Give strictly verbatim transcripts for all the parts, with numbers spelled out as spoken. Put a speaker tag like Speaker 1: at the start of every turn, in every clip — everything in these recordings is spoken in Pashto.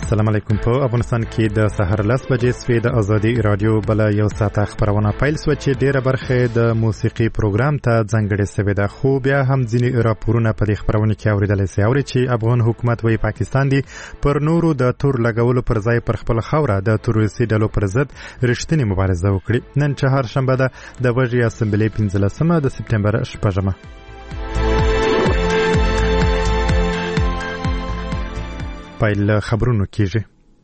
Speaker 1: السلام علیکم. په افغانستان کې د سحر لس بجې سوي د ازادي رادیو بل یو ساعت خبرونه پیل سو چې ډیره برخه د موسیقي پروګرام ته ځانګړې سوي ده، خو بیا هم ځینې راپورونه په دې خبرونه کې اوریدل شي اوري چې افغان حکومت وايي پاکستان دی پر نورو د تور لګولو پر ځای پر خپل خوره د تروریستي ډلو پر ضد رښتینی مبارزه وکړي. نن چهارشنبه ده د وژې اسمبلی پنځلسمه د سپټمبر شپږمه. پایل خبرونو کیږي.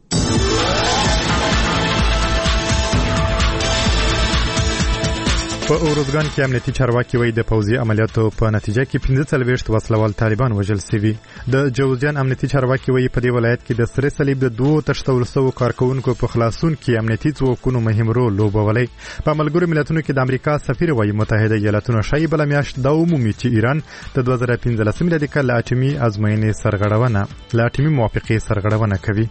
Speaker 1: په اورزګان کې امنیتي چارواکي وایي د پوځي عملیاتو په نتیجه کې پنځه څلوېښت وسلوال طالبان وژل شوي. د جوزجان امنیتي چارواکي وایي په دې ولایت کې د سره صلیب د دوو تښتول شوو کارکونکو په خلاصون کې امنیتي ځواکونو مهم رول لوبولی. په ملګرو ملتونو کې د امریکا سفیر وایي متحده ایالاتونه ښایي بله میاشت دا ومومي چې ایران د دوه زره پنځلسم میلادي کال له اټومي ازموینې سرغړونه له اټومي موافقې سرغړونه کوي.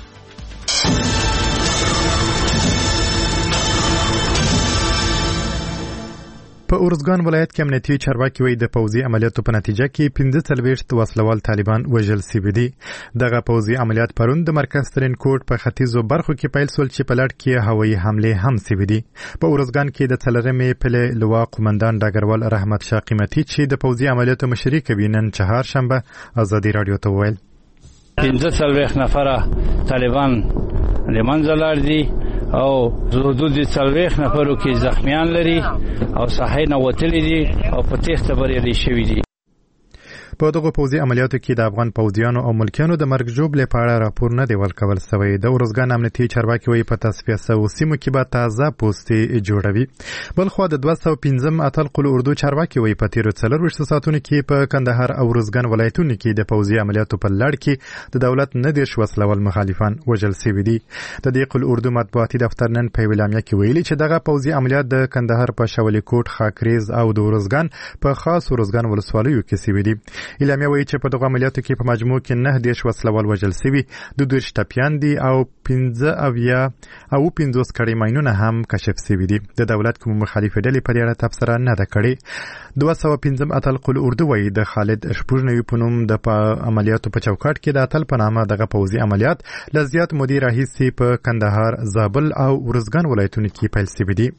Speaker 1: په اورزګان ولایت کې امنیتي چارواکي وایي د پوځي عملیاتو په نتیجه کې پنځه څلوېښت وسلوال طالبان وژل شوي دي. دغه پوځي عملیات پرون د مرکز ترینکوټ په ختیځو برخو کې پیل شول چې په لړ کې هوایي حملې هم شوي دي. په اورزګان کې د څلورمې پلې لوا قومندان ډګروال رحمت شاه قیمتي چې د پوځي عملیاتو مشري کوي نن چهارشنبه ازادي رادیو ته وویل
Speaker 2: پنځه څلوېښت نفره طالبان له منځه لاړ دي او حدود څلوېښت نفرو کې زخمیان لري او ساحې نه وتلي دي او په تېښته بریالي شوي دي.
Speaker 1: په دغه پوځي عملیاتو کې د افغان پوځیانو او ملکیانو د مرګ ژوبلې په اړه راپور نه دی ورکول شوی. د اورزګان امنیتي چارواکي وایي په تصفیه شوو سیمو کې به تازه پوستې جوړوي. بلخوا د دوه سوه پنځم اتل قل اردو چارواکي وایي په تیرو څلورویشتو ساعتونو کې په کندهار او اورزګان ولایتونو کې د پوځي عملیاتو په لړ کې د دولت نه دېرش وسلوال مخالفان وژل شوي دي. د دې قل اردو مطبوعاتي دفتر نن په اعلامیه کې ویلي چې دغه پوځي عملیات د کندهار په شولي کوټ، خاکریز او د اورزګان په خاص اورزګان ولسوالیو کې شوي دي. اعلامیه وایي چې په دغه عملیاتو کې په مجموع کې نه دېرش وسلوال وژل شوي، دوه دېرش ټپیان دي او پنځه اویا او پنځوس کړۍ ماینونه هم کشف شوي دي. د دولت کوم مخالفې ډلې په دې اړه تبصره نه ده کړې. دوه سوه پنځم اتل قل اردو وایي د خالد شپږ نوي په نوم د عملیاتو په چوکاټ کې د اتل په نامه دغه پوځي عملیات له زیات مودې راهیسې په کندهار، زابل او ورزګان ولایتونو کې پیل شوي دي.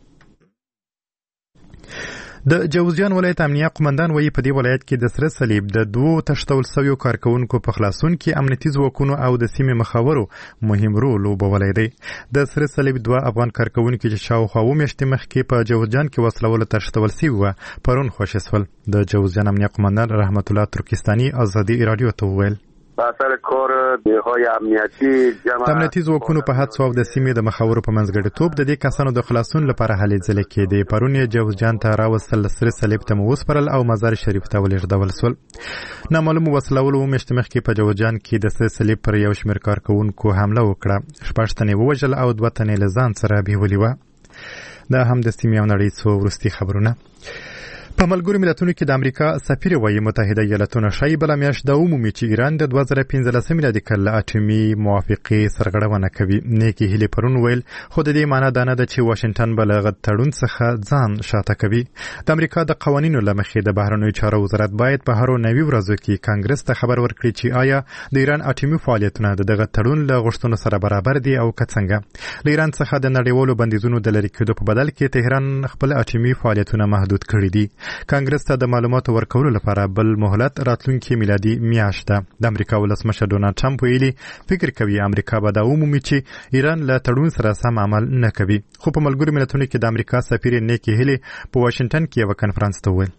Speaker 1: د جوزجان ولایت امنیه قومندان وایي په دې ولایت کې د سره صلیب د دوو تښتول شویو کارکونکو په خلاصون کې امنیتي ځواکونو او د سیمې مخاورو مهم رول لوبولی دی. د سره صلیب دوه افغان کارکونکي چې شاوخوا اووه میاشتې مخکې په جوزجان کې وسلوالو تښتول شوي وه پرون خوشي شول. د جوزجان امنیه قومندان رحمت الله ترکستاني ازادي رادیو ته وویل
Speaker 3: با اثر کار نیروهای امنیتی
Speaker 1: جمع امنیتي ځواکونو په هڅو او د سیمې د مخاورو په منځګړیتوب د دې کسانو د خلاصون لپاره هلې ځلې کېدې. پرون یې جوزجان ته راوستل، سره صلیب ته مو وسپارل او مزار شریف ته ولېږدول شول. نامعلوم وسلوالو اووه میاشتې مخکې په جوزجان کې د سره صلیب پر یو شمېر کارکوونکو حمله وکړه. شپږ تنې ووژل او دوه تنې له ځان سره بیولي وه. دا هم د سیمې او نړۍ څو وروستي خبرونه. په ملګرو ملتونو کې د امریکا سفیر وایي متحده ایالاتونه ښایي بله میاشت دا ومومي چې ایران د دوه زره پنځلسم میلادي کال له اټومي موافقې سرغړونه کوي. نیکي هیلې پرون ویل خو د دې معنی دا نه ده چې واشنګټن به له هغه تړون څخه ځان شاته کوي. د امریکا د قوانینو له مخې د بهرنیو چارو وزارت باید په هرو نوي ورځو کې کانګرس ته خبر ورکړي چې آیا د ایران اټومي فعالیتونه د دغه تړون له غوښتنو سره برابر دي او که څنګه. له ایران څخه د نړیوالو بندیزونو د لرې کېدو په بدل کې تهران خپل اټومي فعالیتونه محدود کړي دي. کانګرس ته د معلوماتو ورکولو لپاره بل مهلت راتلونکي میلادي میاشت ده. د امریکا ولسمشر ډونالډ ټرمپ ویلي فکر کوي امریکا به دا ومومي چې ایران له تړون سره سم عمل نه کوي. خو په ملګرو ملتونو کې د امریکا سفیر نیکي هیلې په واشنګټن کې یو کنفرانس ته وویل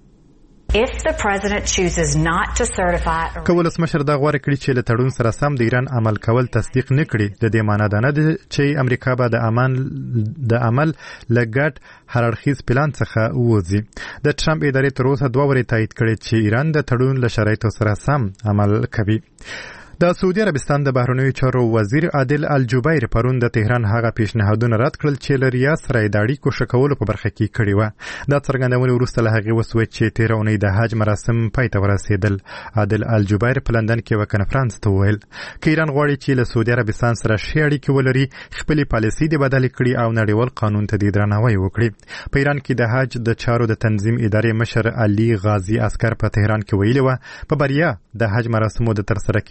Speaker 4: If the president chooses not to certify
Speaker 1: که ولسمشر دا غوره کړي چې له تړون سره سم د ایران عمل کول تصدیق نه کړي، د دې معنی دا نه ده چې امریکا به د عمل د عمل له ګډ هررخیز پلان څخه ووځي. د ټرمپ ادارې تر اوسه دوه ورې تایید کړي چې ایران د تړون له شرایطو سره سم عمل کوي. د سعودي عربستان د بهرنیو چارو وزیر عادل الجبیر پرون د تهران هغه پیشنهادونه رد کړل چې له ریاض سره د اړیکو ښه کولو په برخه کې کړي وه. دا څرګندونې وروسته له هغې وسوه چې تېره اونۍ د حج مراسم پای ته ورسېدل. عادل الجبیر په لندن کې یوه کنفرانس ته وویل که ایران غواړي چې له سعودي عربستان سره ښې اړیکې ولري، خپلې پالیسۍ دې بدلې کړي او نړیوال قانون ته دې درناوی وکړي. په ایران کې د حج د چارو د تنظیم ادارې مشر علي غازي اسکر په تهران کې ویلي وه په بریا د حج مراسمو د ترسره کېدو له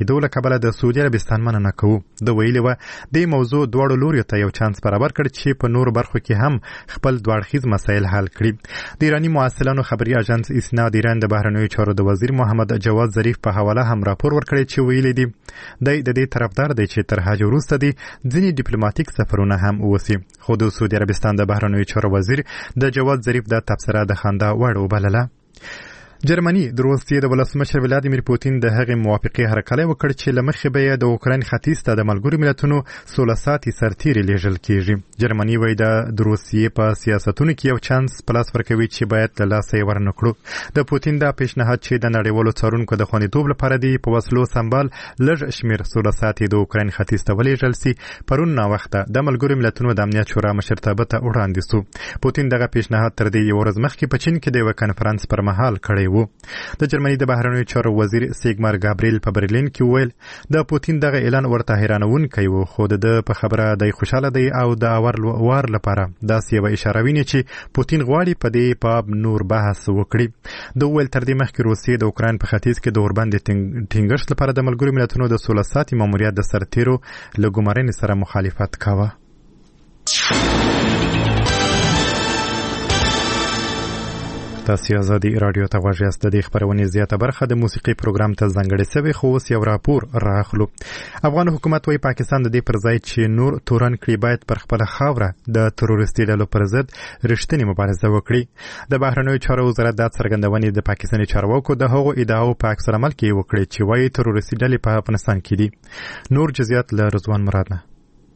Speaker 1: کبله د سعودي عربستان مننه کوو. د ویلي و د موضوع دواړو لوريو ته یو چانس برابر کړ چې په نور برخو کې هم خپل دوړخیز مسایل حل کړي. د ایرانی معاصلانو خبري اژانس اسنا د ایران د بهرنیو چارو د وزیر محمد جواد ظریف په حواله هم راپور ورکړی چې ویلي دی د دې طرفدار دی چې تر حج وروسته دي ځینې ډیپلوماټیک سفرونه هم وسی. خو د سعودي عربستان د بهرنیو چارو وزیر د جواد ظریف د تبصره د خندا وړ وبلله. جرمني د روسیې د ولسمشر ولادیمیر پوتین د هغې موافقې هرکلی وکړ چې له مخې به یې د اوکراین ختیځ ته د ملګرو ملتونو سوله ساتي سرتیري لیږل کیږي. جرمني وایي د روسیې په سیاستونو کې یو چانس په لاس ورکوي چې باید له لاسه یې ورنه کړو. د پوتین دا پیشنهاد چې د نړیوالو څارونکو د خوندیتوب لپاره دی په وسلو سمبال لږ شمېر سوله ساتي د اوکراین ختیځ ته ولیږل سي پرون ناوخته د ملګرو ملتونو د امنیت شورا مشرتابه ته وړاندې سو. پوتین دغه پیشنهاد تر دې یو ورځ مخکې په چین کې د یوه کنفرانس پر مهال کړی و. د جرمني د بهرنیو چارو وزیر سیګمار ګابریل په برلین کې وویل د پوتین دغه اعلان ورته حیرانونکی و، خو د په خبره د خوشاله دی او د اور وار لپاره داسې یوه اشاره ویني چې پوتین غواړي په دې باب نور بحث وکړي. د وویل تر دې مخکې روسیې د اوکراین په ختیځ کې د اوربند ټینګښت لپاره د ملګرو ملتونو د سوله ساتي ماموریت د سرتیرو له ګمارنې سره مخالفت کاوه. تاسو آزادي رادیو ته غوږ یاست. د خبرونې زیاته برخه د موسیقي پروګرام ته ځانګړې شوې، خو اوس یو راپور راخلو. افغان حکومت وايي پاکستان د دې پر ځای چې نور تورن کړي باید پر خپله خاوره د تروریستي ډلو پر ضد رښتینې مبارزه وکړي. د بهرنیو چارو وزارت دا څرګندونې د پاکستاني چارواکو د هغو ادعاو په عکس العمل کې وکړې چې وايي تروریستي ډلې په افغانستان کې دي. نور جزئیات له رضوان مراد نه.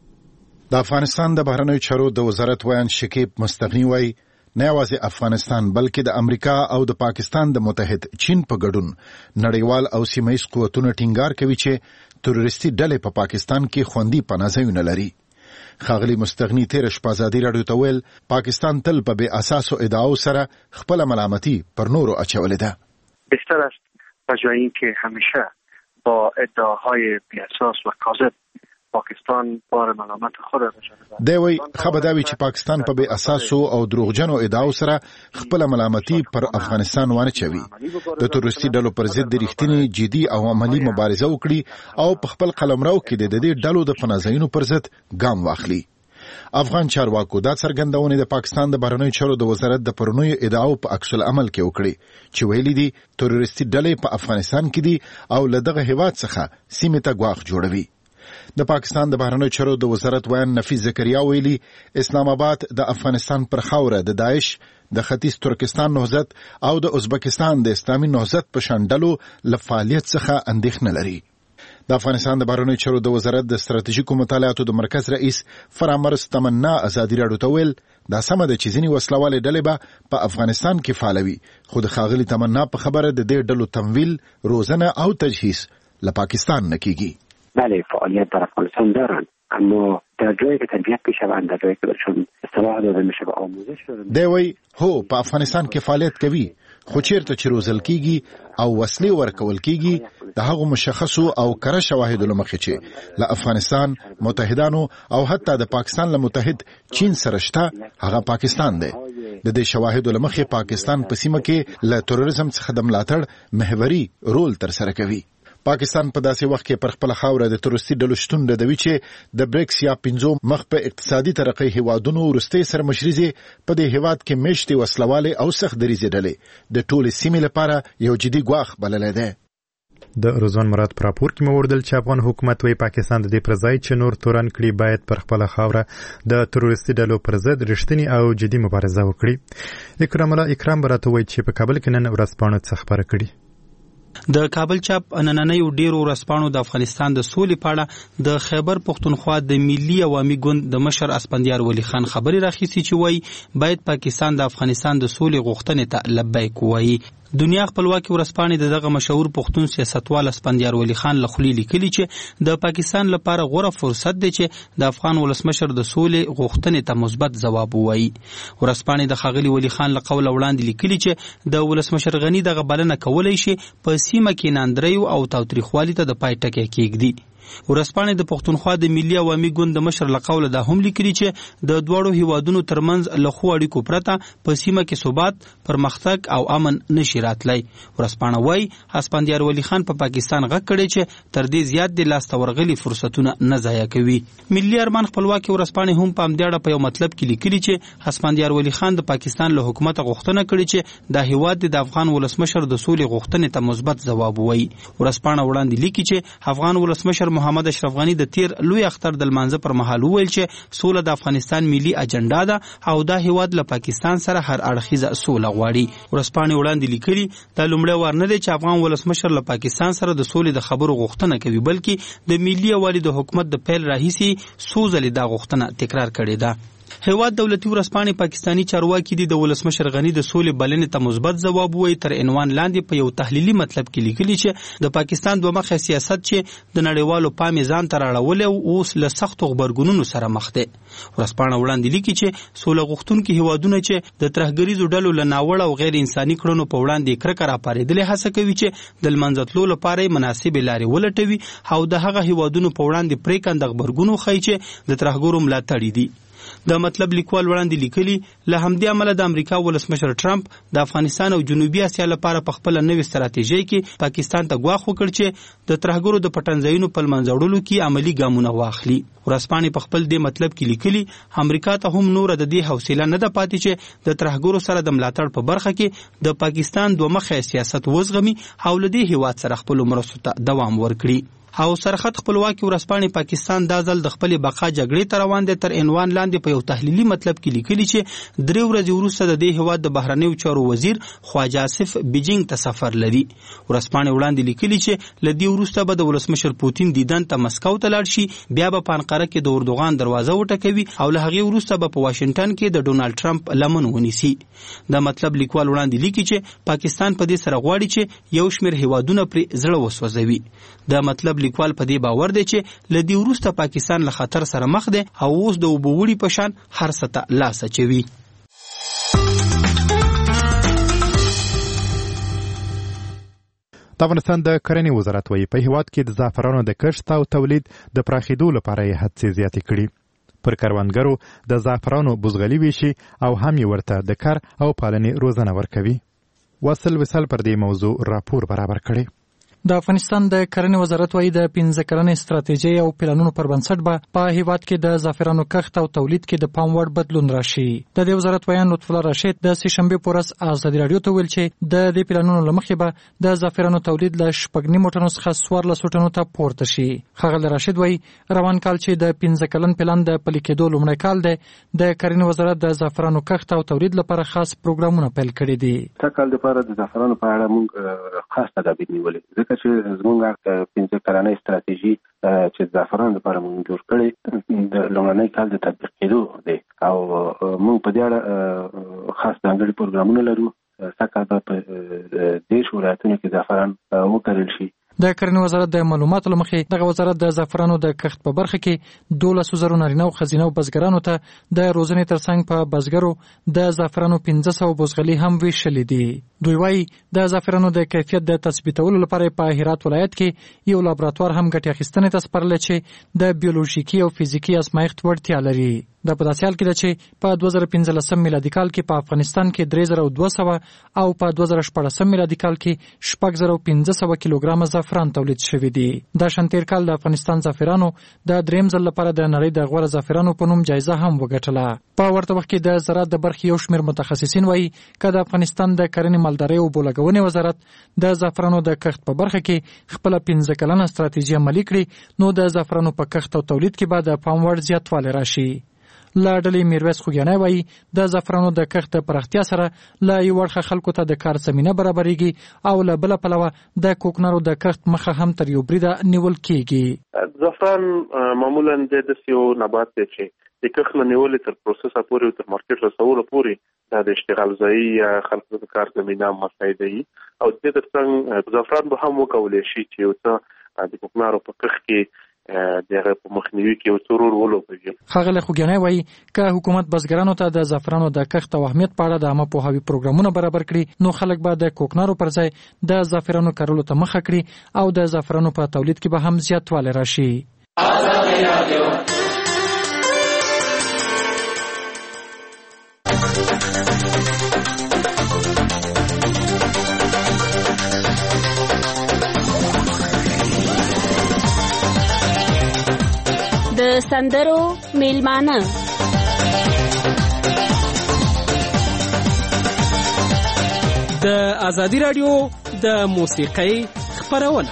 Speaker 5: د افغانستان د بهرنیو چارو د وزارت ویان شکیب مستغنی وايي نه یوازې افغانستان بلکې د امریکا او د پاکستان د متحد چین په ګډون نړیوال او سیمه‌ییز قوتونه ټینګار کوي چې تروریستي ډلې په پاکستان کې خوندي پناه ځایونه لري. ښاغلي مستغنی تیر شپه ازادي راډیو ته ویل پاکستان تل په بې اساسو ادعاو سره خپل ملامتي پر نورو اچولې ده.
Speaker 6: بهتر است به جای اینکه همیشه با ادعاهای بی اساس و کاذب پاکستان بار ملامت خود را بشنوه.
Speaker 5: دوی خبرداوی چې پاکستان په بې اساسو او دروغجنو ادعاو سره خپل ملامتي پر افغانستان وانه چوي. د تروریستي ډلو پر ضد رښتینی جدي او عملی مبارزه وکړي او په خپل قلمرو کې د دې ډلو د پناهځایونو پر ضد ګام واخلي. افغان چارواکو دا څرګندونه د پاکستان د بهرنیو چارو د وزارت د پرونیو ادعاو په عکس العمل کې وکړي چې ویلي دي تروریستي ډلې په افغانستان کې دي او له دغه هیواد څخه سیمې ته ګواښ جوړوي. د پاکستان د بهرنیو چارو د وزارت ویان نفیس زکریا ویلي اسلام آباد د افغانستان پر خاوره د داعش د ختیځ ترکستان نهضت او د ازبکستان د اسلامي نهضت په شان ډلو له فعالیت څخه اندېښنه لري. د افغانستان د بهرنیو چارو د وزارت د ستراتیژیکو مطالعاتو د مرکز رئیس فرامرز تمنا ازادي راډیو ته ویل دا سمه ده چې ځینې وسلوالې ډلې به په افغانستان کې فعالوي، خو د ښاغلي تمنا په خبره د دې ډلو تمویل، روزنه او تجهیز له پاکستان نه کیږي.
Speaker 7: بله فعالیت در افغانستان دارن، اما در جایی که تربیت میشوند، در جایی که برشون اصطلاح داده میشه و آموزش داده میشه.
Speaker 5: دوی هو په افغانستان کې فعالیت کوي، خو چیرته چې روزل کیږي او وسلې ورکول کیږي د هغو مشخصو او کره شواهدو له مخې چې له افغانستان، متحدانو او حتی د پاکستان له متحد چین سره شته، هغه پاکستان دی. د دې شواهدو له مخې پاکستان په سیمه کې له تروریزم څخه د ملاتړ محوري رول ترسره کوي. پاکستان په داسې وخت کې پر خپل خاوره د تروریستي ډلو شتون ردوي چې د بریکس یا پنځو مخ په اقتصادي ترقۍ هیوادونو وروستۍ سرمشري په دې هیواد کې میشتې وسلوالې او سخت دریځې ډلې د ټولې سیمې لپاره یو جدي ګواښ بللی دی.
Speaker 1: د رضوان مراد پر راپور کې موردل چې افغان حکومت وايي پاکستان د دې پر ځای چې نور تورن کړي باید پر خپل خاوره د تروریستي ډلو پر ضد رښتینی او جدي مبارزه وکړي. اکرام الله اکرام براته وايي چې په کابل کې نن ورځپاڼه څه خبره کړي.
Speaker 8: د کابل چاپ نننۍ ډیرو ورځپاڼو د افغانستان د سولې په اړه د خیبر پښتونخوا د ملي عوامي ګوند د مشر اسپندیار ولی خان خبري راخیستي چې وایي باید پاکستان د افغانستان د سولې غوښتنې ته لبیک وایي. دنیا خپلواکي ورځپاڼې د دغه مشهور پښتون سیاستوال اسپندیار ولی خان له خولې لیکلي چې د پاکستان لپاره غوره فرصت دی چې د افغان ولسمشر د سولې غوښتنې ته مثبت ځواب ووایي. ورځپاڼې د ښاغلي ولی خان له قوله وړاندې لیکلي چې د ولسمشر غني دغه بلنه کولی شي په سیمه کې ناندریو او تاوتریخوالي ته د پای ټکی کېږدي. ورځپاڼې د پښتونخوا د ملي عوامي ګوند د مشر له قوله دا هم لیکلي چې د دواړو هیوادونو ترمنځ له ښو اړیکو پرته په سیمه کې ثبات، پرمختګ او امن نشي راتلی. ورځپاڼه وایي اسپندیار ولی خان په پاکستان غږ کړی چې تر دې زیات د لاسته ورغلي فرصتونه نه ضایع کوي. ملي ارمان خپلواکي ورځپاڼې هم په همدې اړه په یو مطلب کې لیکلي چې اسپندیار ولی خان د پاکستان له حکومت غوښتنه کړې چې د هیواد د افغان ولسمشر د سولې غوښتنې ته مثبت ځواب ووایي. ورځپاڼه وړاندې لیکي چې افغان ولسمشر محمد اشرف غني د تیر لوی اختر د لمانځه پر مهال وویل چې سوله د افغانستان ملي اجنډا ده او دا هیواد له پاکستان سره هر اړخیزه سوله غواړي. ورځپاڼې وړاندې لیکلي دا لومړی وار نه دی چې افغان ولسمشر له پاکستان سره د سولې د خبرو غوښتنه کوي، بلکې د ملي یووالي د حکومت د پیل راهیسې څو ځلې دا غوښتنه تکرار کړې ده. هیواد دولتي ورځپاڼې پاکستانی چارواکي دي د ولسمشر غني د سولې بلنې ته مثبت ځواب ووایي. تر عنوان لاندې په یو تحلیلي مطلب کې لیکلي چې د پاکستان دوه مخه سیاست چې د نړیوالو پام ځان ته راړولی او اوس له سختو غبرګونونو سره مخ دی. ورځپاڼه وړاندې لیکي چې سوله غوښتونکي هیوادونه چې د ترهګریزو ډلو له ناوړه او غیر انساني کړنو په وړاندې کرکه راپارېدلې هڅه کوي چې د لمنځه تلو لپاره مناسبې لارې ولټوي او د هغه هیوادونو په وړاندې پرېکنده غبرګون وښیي چې د ترهګرو ملاتړي دي. د مطلب لیکوال وړاندې لیکلي له همدې امله د امریکا ولسمشر ټرمپ د افغانستان او جنوبي اسیا لپاره په خپل نوې ستراتیژۍ کې پاکستان ته ګواښ وکړ چې د ترهګرو د پټنځایونو په منځ وړلو کې عملی ګامونه واخلي. ورځپاڼې په خپل دې مطلب کې لیکلي امریکا ته هم نور د دې حوصله نه ده پاتې چې د ترهګرو سره د ملاتړ په برخه کې د پاکستان دوه مخه سیاست وزغمي او له دې هیواد سره خپل مرستو ته دوام ورکړي. او سرحد خپلواکي ورځپاڼې پاکستان دا ځل د خپل بقا جګړې ته روان دی. تر عنوان لاندې په یو تحلیلي مطلب کې لیکلي چې درې ورځې وروسته د دې هیواد د بهرنیو چارو وزیر خواجه آصف بیجینګ ته سفر لري. ورځپاڼې وړاندې لیکلي چې له دې وروسته به د ولسمشر پوتین دیدن ته مسکو ته لاړ شي، بیا به په انقره کې د اردوغان دروازه وټکوي او له هغې وروسته به په واشنګټن کې د ډونالډ ټرمپ لمن ونیسي. دا مطلب لیکوال وړاندې لیکي چې پاکستان په دې سره غواړي چې یو شمېر هیوادونه پرې زړه وسوځوي. دا مطلب لیکوال په دې باور دی چې له دې وروسته پاکستان له خطر سره مخ دی او اوس د اوبو وړي په شان هر څه ته لاس اچوي.
Speaker 1: د افغانستان د کرنې وزارت وایي په هیواد کې د زعفرانو د کښت او تولید د پراخېدو لپاره یې هڅې زیاتې کړي. پر کروندګرو د زعفرانو بوزغلي ویشي او هم یې ورته د کار او پالنې روزنه ورکوي. واصل وصال پر دې موضوع راپور برابر کړي.
Speaker 9: د افغانستان د کرنې وزارت وایي د پنځه کلنې ستراتیژۍ او پلانونو پر بنسټ به په هیواد کې د زعفرانو کښت او تولید کې د پام وړ بدلون راشي. د دې وزارت ویان لطف الله راشد د سې شنبې په ورځ ازادي راډیو ته ویل چې د دې پلانونو له مخې به د زعفرانو تولید له شپږ نیمو ټنو څخه څوارلسو ټنو ته پورته شي. ښاغلی راشد وایي روان کال چې د پنځه کلن پلان د پلي کېدو لومړی کال دی، د کرنې وزارت د زعفرانو کښت او تولید لپاره خاص پروګرامونه پیل کړي دي.
Speaker 7: دا کال لپاره د زعفرانو په اړه موږ خاص تدابیر نیولي، ځکه چې زموږ پنځه کلنۍ ستراتیژي چې زعفرانو لپاره موږ جوړ کړې د لومړني کال د تطبیق کېدو دی او موږ په دې اړه خاص ځانګړي پروګرامونه لرو. سږکال به په دېرش ولایتونو کې زعفران وکرل شي.
Speaker 9: د کرنې وزارت د معلوماتو له مخې دغه وزارت د زعفرانو د کښت په برخه کې دولس زره نارینه او ښځینه او بزګرانو ته د روزنې ترڅنګ په بزګرو د زعفرانو پنځه سوه بوزغلي هم ویشلې دي. دوی وایي د زعفرانو د کیفیت د تثبیتولو لپاره په هرات ولایت کې یو لابراتوار هم ګټې اخیستنې ته سپارلی چې د بیولوژیکي او فزیکي ازمایښت وړتیا لري. دا په داسې حال کې ده چې په دوه زره پنځلسم میلادي کال کې په افغانستان کې درې زره دوه سوه او په دوه زره شپاړسم میلادي کال کې شپږ زره پنځه سوه کیلوګرامه زعفران تولید شوي دي. دا شان تېر کال د افغانستان زعفرانو د درېیم ځل لپاره د نړۍ د غوره زعفرانو په نوم جایزه هم وګټله. په ورته وخت کې د زراعت د برخې یو شمېر متخصصین وایي که د افغانستان د کرنې مالدارۍ او اوبولګونې وزارت د زعفرانو د کښت په برخه کې خپله پنځه کلنه ستراتیژي عملي کړي نو د زعفرانو په کښت او تولید کې به د پام وړ زیاتوالی راشي. له ډلې میرویس خوږیانی وایي د زعفرانو د کښت د پراختیا سره له یو اړخه خلکو ته د کار زمینه برابرېږي او له بله پلوه د کوکنارو د کښت مخه هم تر یو بریده نیول کېږي.
Speaker 10: زعفران معمولا د داسې یو نبات دی چې د کښت له نیولې تر پروسسه پورې او تر مارکېټ رسولو پورې دا د اشتغال ځایي یا خلکو د کار زمینه مساعده وي او د دې تر څنګ زعفران به هم وکولی شي چې یو څه د کوکنارو په کښت کې دغه په مخنیوي کې یو څه رول ولوبوي.
Speaker 9: ښاغلی خوږیانی وایي که حکومت بزګرانو ته د زعفرانو د کښت او اهمیت په اړه د عامه پوهاوي پروګرامونه برابر کړي نو خلک به د کوکنارو پر ځای د زعفرانو کرلو ته مخه کړي او د زعفرانو په تولید کې به هم زیاتوالی راشي.
Speaker 11: د سندرو میلمانه
Speaker 12: د ازادي رادیو د موسیقۍ خپرونه.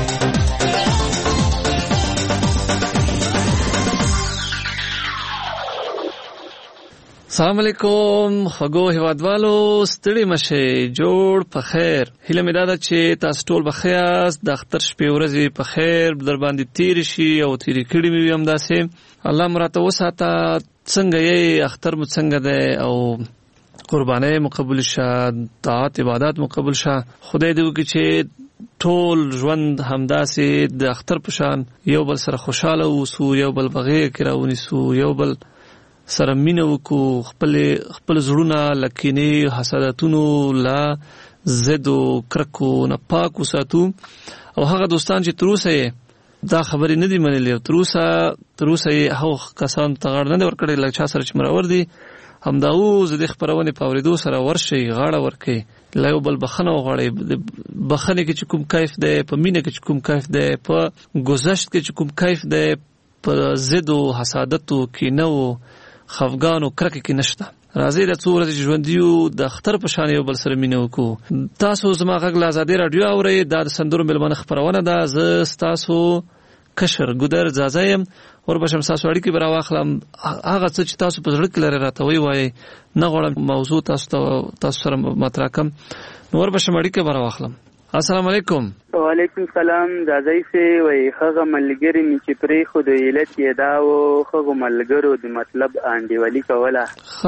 Speaker 12: السلام علیکم خوږو هیوادوالو، ستړي مشئ، جوړ په خیر. هیله مې دا ده چې تاسو ټول بخیر یاست، د اختر شپې ورځې په خیر در باندې تیر شي او تیرې کړې مې وي همداسې. الله مو راته وساته. څنګه یې؟ اختر مو څنګه دی او قربانۍ مو قبول شه، طاعت عبادات مو قبول شه. خدای دې وکړي چې ټول ژوند همداسې د اختر په شان یو بل سره خوشاله اوسو، یو بل په غېږ کې راونیسو، یو بل سره مینه وکړو، خپل خپل زړونه له کینې حسادتونو له ضد او کرکو نه پاک وساتو. او هغه دوستان چې تر اوسه یې دا خبرې نه دي منلې او تر اوسه تر اوسه یې هغو کسانو ته غاړه نه دی ورکړې لکه چا سره چې مرور دي، همدا اوس د دې خپرونې په اورېدو سره ورشئ، غاړه ورکړئ، له یو بل بخښنه وغواړئ. بخښنې کې چې کوم کیف دی، په مینه کې چې کوم کیف دی، په ګذشت کې چې کوم کیف دی، په ضد او حسادت او کینه او خفګان او کرکه کې نشته. راځئ د څو ورځې ژوندیو د اختر په شان یو بل سره مینه وکړو. تاسو زما غږ له ازادي راډیو اورئ، دا د سندرو میلمانه خپرونه ده. زه ستاسو کشر ګودر ځاځی یم. وربشم ستاسو اړیکې به راواخلم، هغه څه چې تاسو په زړه کې لرئ راته ووایئ. نه غواړم موضوع تاسو ته تاسو سره مطرح کړم، نو وربشم اړیکې به راواخلم. السلام علیکم.
Speaker 13: وعلیکم السلام. ځاځی سي وای هغه ملګری مې چې پرې خو د علت یې دا و هغه ملګرو د مطلب انډیوالي کوله.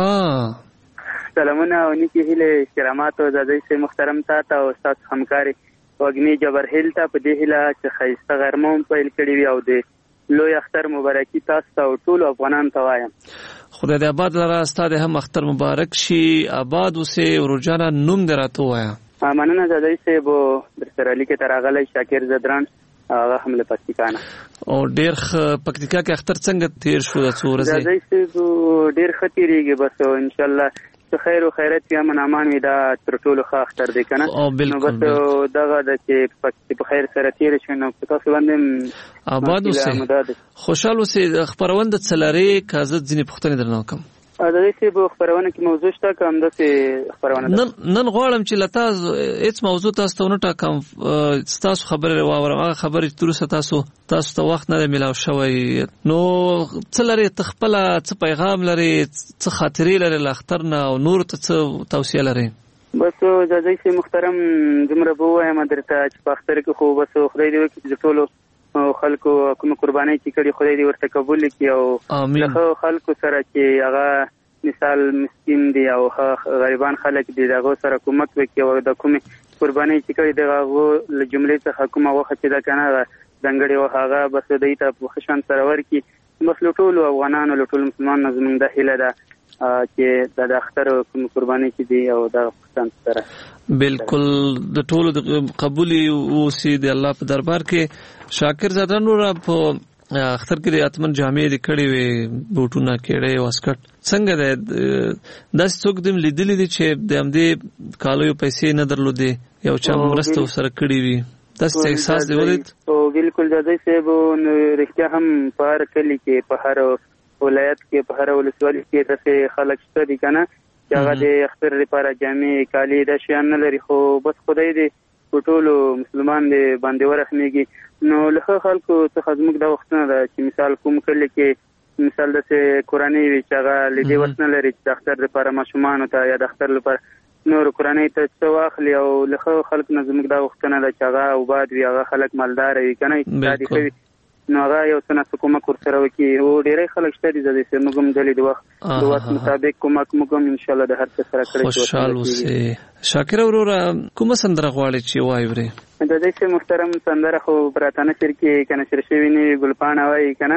Speaker 13: ها سلامونه او نیکی هیله احترامات او ځاځی سي محترم تاسو او تاسو همکاري وګنی جبرهیل ته په دې هیله چې خیسته غرمون پیل کړی وي او د لوی اختر مبارکي تاسو ته او ټول افغانان ته وایم.
Speaker 12: خدای دې آباد لره، ستاسو هم اختر مبارک شي، آباد اوسئ. ورجانه نوم دې راته ووایه.
Speaker 13: مننه ځاځی صاحب. در سره لیکه تر راغلی شاکر زدران، هغه هم له پکتیکا نه. او
Speaker 12: ډېر ښه. پکتیکا کې اختر څنګه تیر شو د څو ورځې؟
Speaker 13: ځاځی صاحب ډېر ښه تېرېږي، بس انشاءالله چې خیر او خیرت وي، امن امان وي، دا تر ټولو ښه اختر دی که نه. نو بس دغه ده چې په خیر سره تېره شوي، نو په تاسو باندې
Speaker 12: آباد اوسئ، خوشحال اوسئ. خپرونه د څه لرې که زه ځینې پوښتنې درنه وکړم؟
Speaker 13: ځاځی صاحب خپرونه کې موضوع شته که همداسې خپرونه ده؟
Speaker 12: نن غواړم چې له تاسو هېڅ موضوع تاسو ته ونه ټاکم، ستاسو خبرې واورم، هغه خبرې چې تر اوسه تاسو تاسو ته وخت نه دی میلاو شوی. نو څه لرئ ته خپله، څه پیغام لرئ، څه خاطرې لرئ له اختر نه او نورو ته څه توصیه لرئ؟
Speaker 13: بس ځاځی صاحب محترم دومره به ووایم درته چې په اختر کې خو بس خدای دې وکړي چې د ټولو خلکو کومه قربانۍ چې کړي خدای دې ورته قبول کړي، او له خلکو سره چې هغه مثال مسکین دي او غریبان خلک دي دغه سره کومک وکړي، او د کومې قربانۍ چې کړي دغه له جملې څخه کومه وخت چې ده که نه ځانګړې وه هغه بس دوی ته په ښه شان سره ورکړي. بس له ټولو افغانانو له ټولو مسلمانانو زموږ دا هیله ده چې دا د اختر کوم قربانۍ چې دي او دغه په شان سره
Speaker 12: بالکل د ټولو د قبول اوسي د الله په دربار کې. شاکر زدران ورا په اختر کې د اتمن جامې د کړي وي، بوټونه کېړې واسکټ څنګه ده؟ داسې څوک دې لیدلي دي چې د همدې کالیو پیسې نه درلودې، یو چا مرسته ورسره کړې وي، داسې احساس دی ولید؟
Speaker 13: او بالکل ځاځی صاحب رښتیا هم په هر کلي کې، په هر ولایت کې، په هر ولسوالي کې داسې خلک شته دي که نه چې هغه د اختر لپاره جامې کالي دا شیان نه لري، خو بس خدای دې په ټولو مسلمان دې باندې ورحمېږي. نو له ښه خلکو څخه زموږ دا وختونه ده چې مثال کوم کلي کې مثال داسې کورنۍ وي چې هغه له دې وس نه لري چې د اختر لپاره ماشومانو ته یا د اختر لپاره نور کورنۍ ته څه واخلي، او له ښه خلکو نه زموږ دا وختونه ده چې هغه آباد وي، هغه خلک مالداره وي که نه اقتصادي ښه وي. نو هغه یو څه نه کومک ورسره وکړي او ډېری خلک شته دي چې موږ هم ډلې د وخت د وخت مطابق کومک موږ هم انشاءالله د هر څه سره کړی
Speaker 12: خوشحال اوسې. شاکر وروره کومه سندره غواړې چې واورې؟
Speaker 13: د دې چې محترم سندره خو براتانه شعر کې کنه شعر شوی نه ګلپاڼه وایي کنه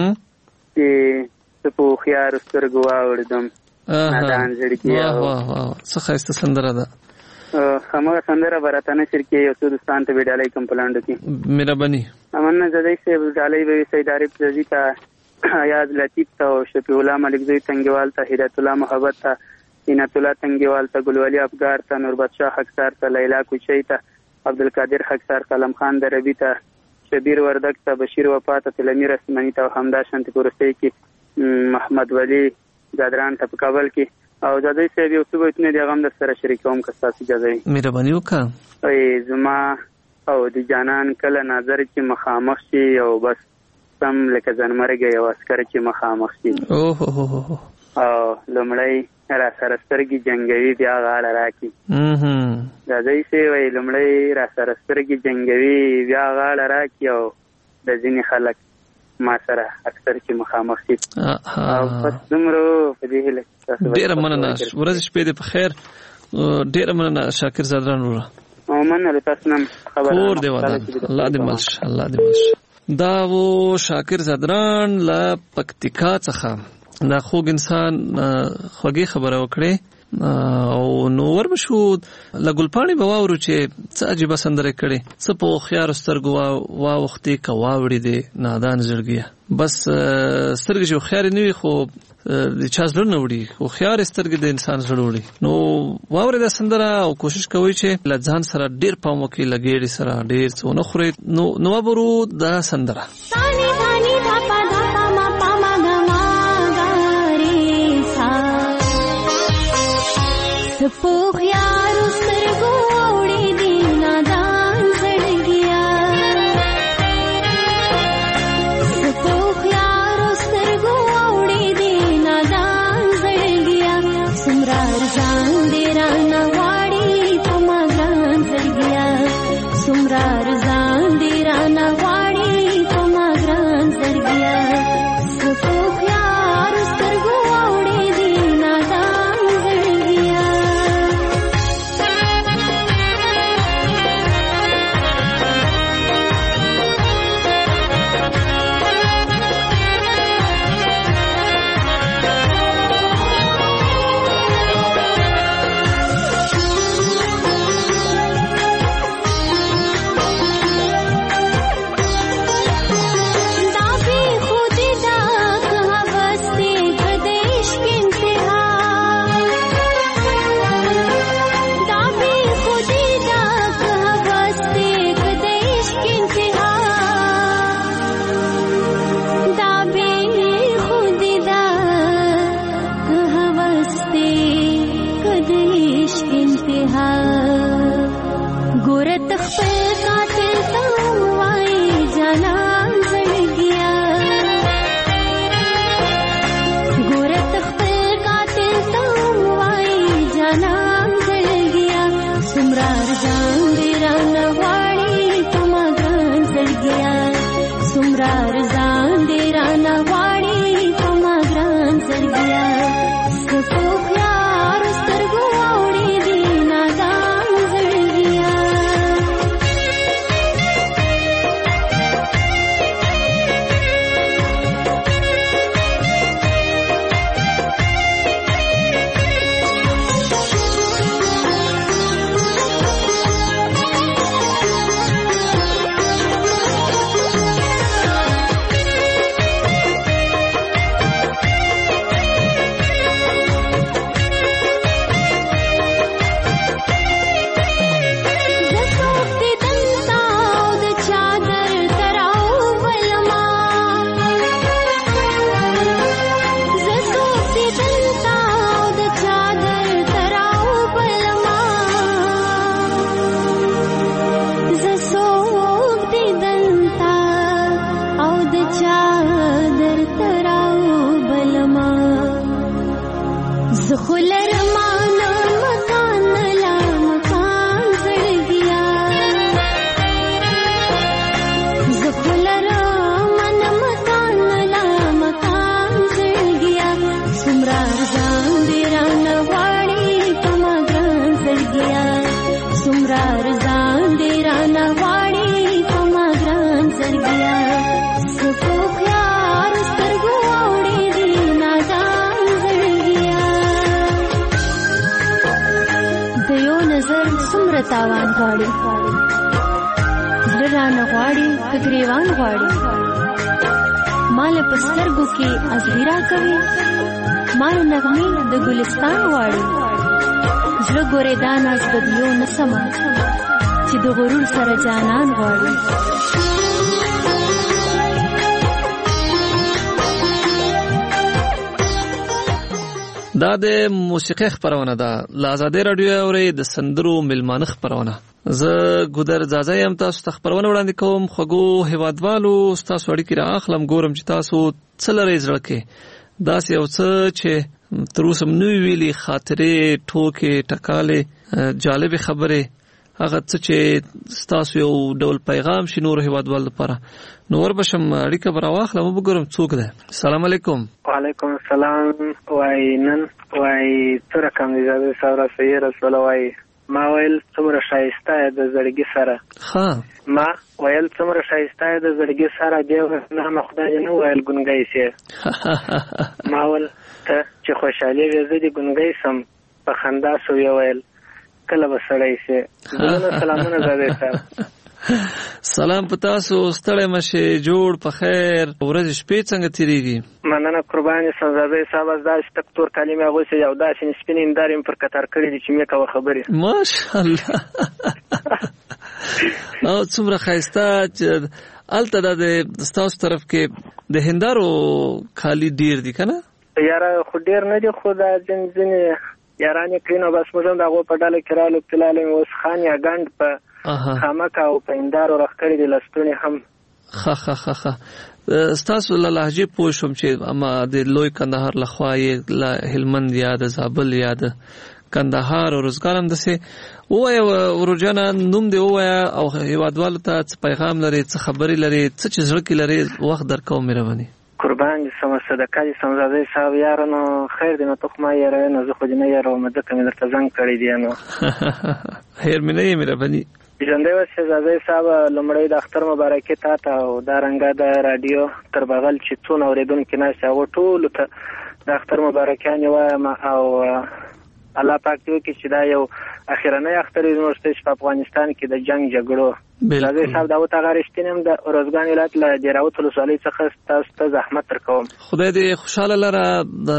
Speaker 13: چې ته په خيار سترګو واوړم نادان زړګي.
Speaker 12: واه واه واه څه ښایسته سندره ده.
Speaker 13: همغه سندره براتانه شعر کې یو څو دوستان ته ویډالۍ کوم پلاندو کې
Speaker 12: مهرباني
Speaker 13: امنه زدای سے ویډالۍ به سید عارف رضی ته یاد لطیف ته او شفیع الله ملک زوی تنگوال ته هدایت الله محبت ته عنایت الله تنگوال ته ګلولی افګار ته نور بادشاہ حقدار ته لیلا کوچی ته عبدالقادر حقدار کلم خان دربی ته شبیر وردک ته بشیر وفا ته تلمیر اسمنی ته همدا شانت کورستی کې محمد ولی زادران ته په کابل کې او زادای صاحب یو څه وایي نه غم در سره شریکوم که تاسو اجازه وي
Speaker 12: مهرباني وکړه.
Speaker 13: ای زما او د جانان کله نظر چې مخامخ شي او بس سم لکه ځنمرګ یو عسکر چې مخامخ شي
Speaker 12: اوه
Speaker 13: او لمړی را سره سترګې جنگوي بیا غاړه راکړي زادای صاحب وایي لمړی را سره سترګې جنگوي بیا غاړه راکړي او د ځینې خلک ما سره اکثر چې مخامخ شي او بس دومره په دې هیله
Speaker 12: ډېره مننه. ورځ شپې دې په خیر. ډېره مننه شاکر زادران وروره.
Speaker 13: او مننه تاسو نن خبره
Speaker 12: کور دی ودان الله دې ملش الله دې ملش. دا و شاکر زادران لا پکتیکا څخه دا خوږ انسان خوږی خبره وکړي او نو ور بشو لګلپانی به واورو چې څه عجیب سندره کړي څه په خيار سترګو وا وختي کوا وړي دي نادان زړګي بس سترګې جو خيار نه وي خو د چا زړه نه وړي خو خيار سترګې د انسان زړه وړي. نو واورې د سندره او کوشش کوي چې لځان سره ډیر پام وکړي لګېړي سره ډیر څو نه خوري. نو نو ورو د سندره
Speaker 14: تانی تانی پاپا دا ما پاما غما غاري سا سپو خيار سترګو وړي دي نادان زړګیا سپو خيار سترګو وړي دي نادان زړګیا سمرار ځان دې رانه واړي پما ګران زړګیا سمرار ځان دې رانه واړي پما ګران زړګیا سپو خيار سترګو وړي دي نادان زړګیا. تاوان غواړي زړه رانه غواړي که ګریوان غواړي مال په سترګو کې ازغیرا کوي مال نغمې د ګلستان غواړي زړه ګورې دا ناز بدلو نه سمه چې د غرور سره جانان غواړي.
Speaker 12: دا د موسیقي خبرونه ده له آزادۍ راډیو اوري د سندرو ملمانه خبرونه. زه ګودر زازا یم تاسو ته خبرونه وړاندې کوم. خوږو هیوادوالو تاسو اړیکې را اخلم ګورم چې تاسو څه لرئ زړه کې داسې یو څه چې تر اوسه هم نه وي ویلي خاطرې ټوکې ټکالې جالبې خبرې هغه څه چې ستاسو یو ډول پیغام شي نور هیوادوالو لپاره نو وربشم اړیکه به راواخلم وګورم څوک دی. السلام علیکم.
Speaker 15: وعلیکم السلام. وای نن وای څه رقم دی زاده صاحب را سید رسول وای ما ویل څومره ښایسته د زړګي سره
Speaker 12: ها
Speaker 15: ما ویل څومره ښایسته د زړګي سره دی نه خدای نه ویل ګونګای سي ما ول ته چې خوشالي وې دې ګونګای سم په خندا سو ویل کله وسړی سي. سلامونه زاده صاحب.
Speaker 12: سلام پتا سو ستړی مشه جوړ په خیر ورځ شپې څنګه تیریږي؟
Speaker 15: مننه قرباني سمزاده صاحب از داس تکتور کلمه غوسه یو داس سپینین داریم پر کتر کړی چې مې کا خبرې
Speaker 12: ماشاءالله. او څومره خایسته چې الته د ستاسو طرف کې د هندارو خالی ډیر دي کنه
Speaker 15: یاره خو ډیر نه دي خو دا ځین ځین یارانه کینو بس موږ دغه په ډاله کرالو تلاله اوس خان یا ګند په خامکا او پیندارو رخکړی د لستونی هم
Speaker 12: خا خا خا خا ستاسو له لهجه پوښوم چې اما د لوی کندهار لخوا یې هلمند یا د زابل یا د کندهار او روزګارم دسه وای ورجانا نوم دی وای او هیوادوالو ته پیغام لري څه خبري لري څه چې زړه کې لري وخت درکوم مېرمنې
Speaker 15: قربان دي سم صدقه دي سمزاده صاحب یارانو خیر دي نو تخما یاره نه زه خو دې نه یاره مده کوم درته زنګ کړی دی نو
Speaker 12: خیر مې نه یې مېرمنې
Speaker 15: ژوندې وسه زاده صاحب لمړی د اختر مبارکي تا ته او دا رنګه د رادیو تر بغل چې څون اوریدونکو ناس او ټول ته د اختر مبارکان وایم او الله پاک دې کې چې دا یو اخیرنۍ اختر یونیورسيټي په افغانستان کې د جنگ جګړو زاده صاحب دا وته غاړشتینم د روزګان ولایت له دیراوت ولسوالۍ څخه تاسو ته زحمت درکوم.
Speaker 12: خدای دې خوشاله لره د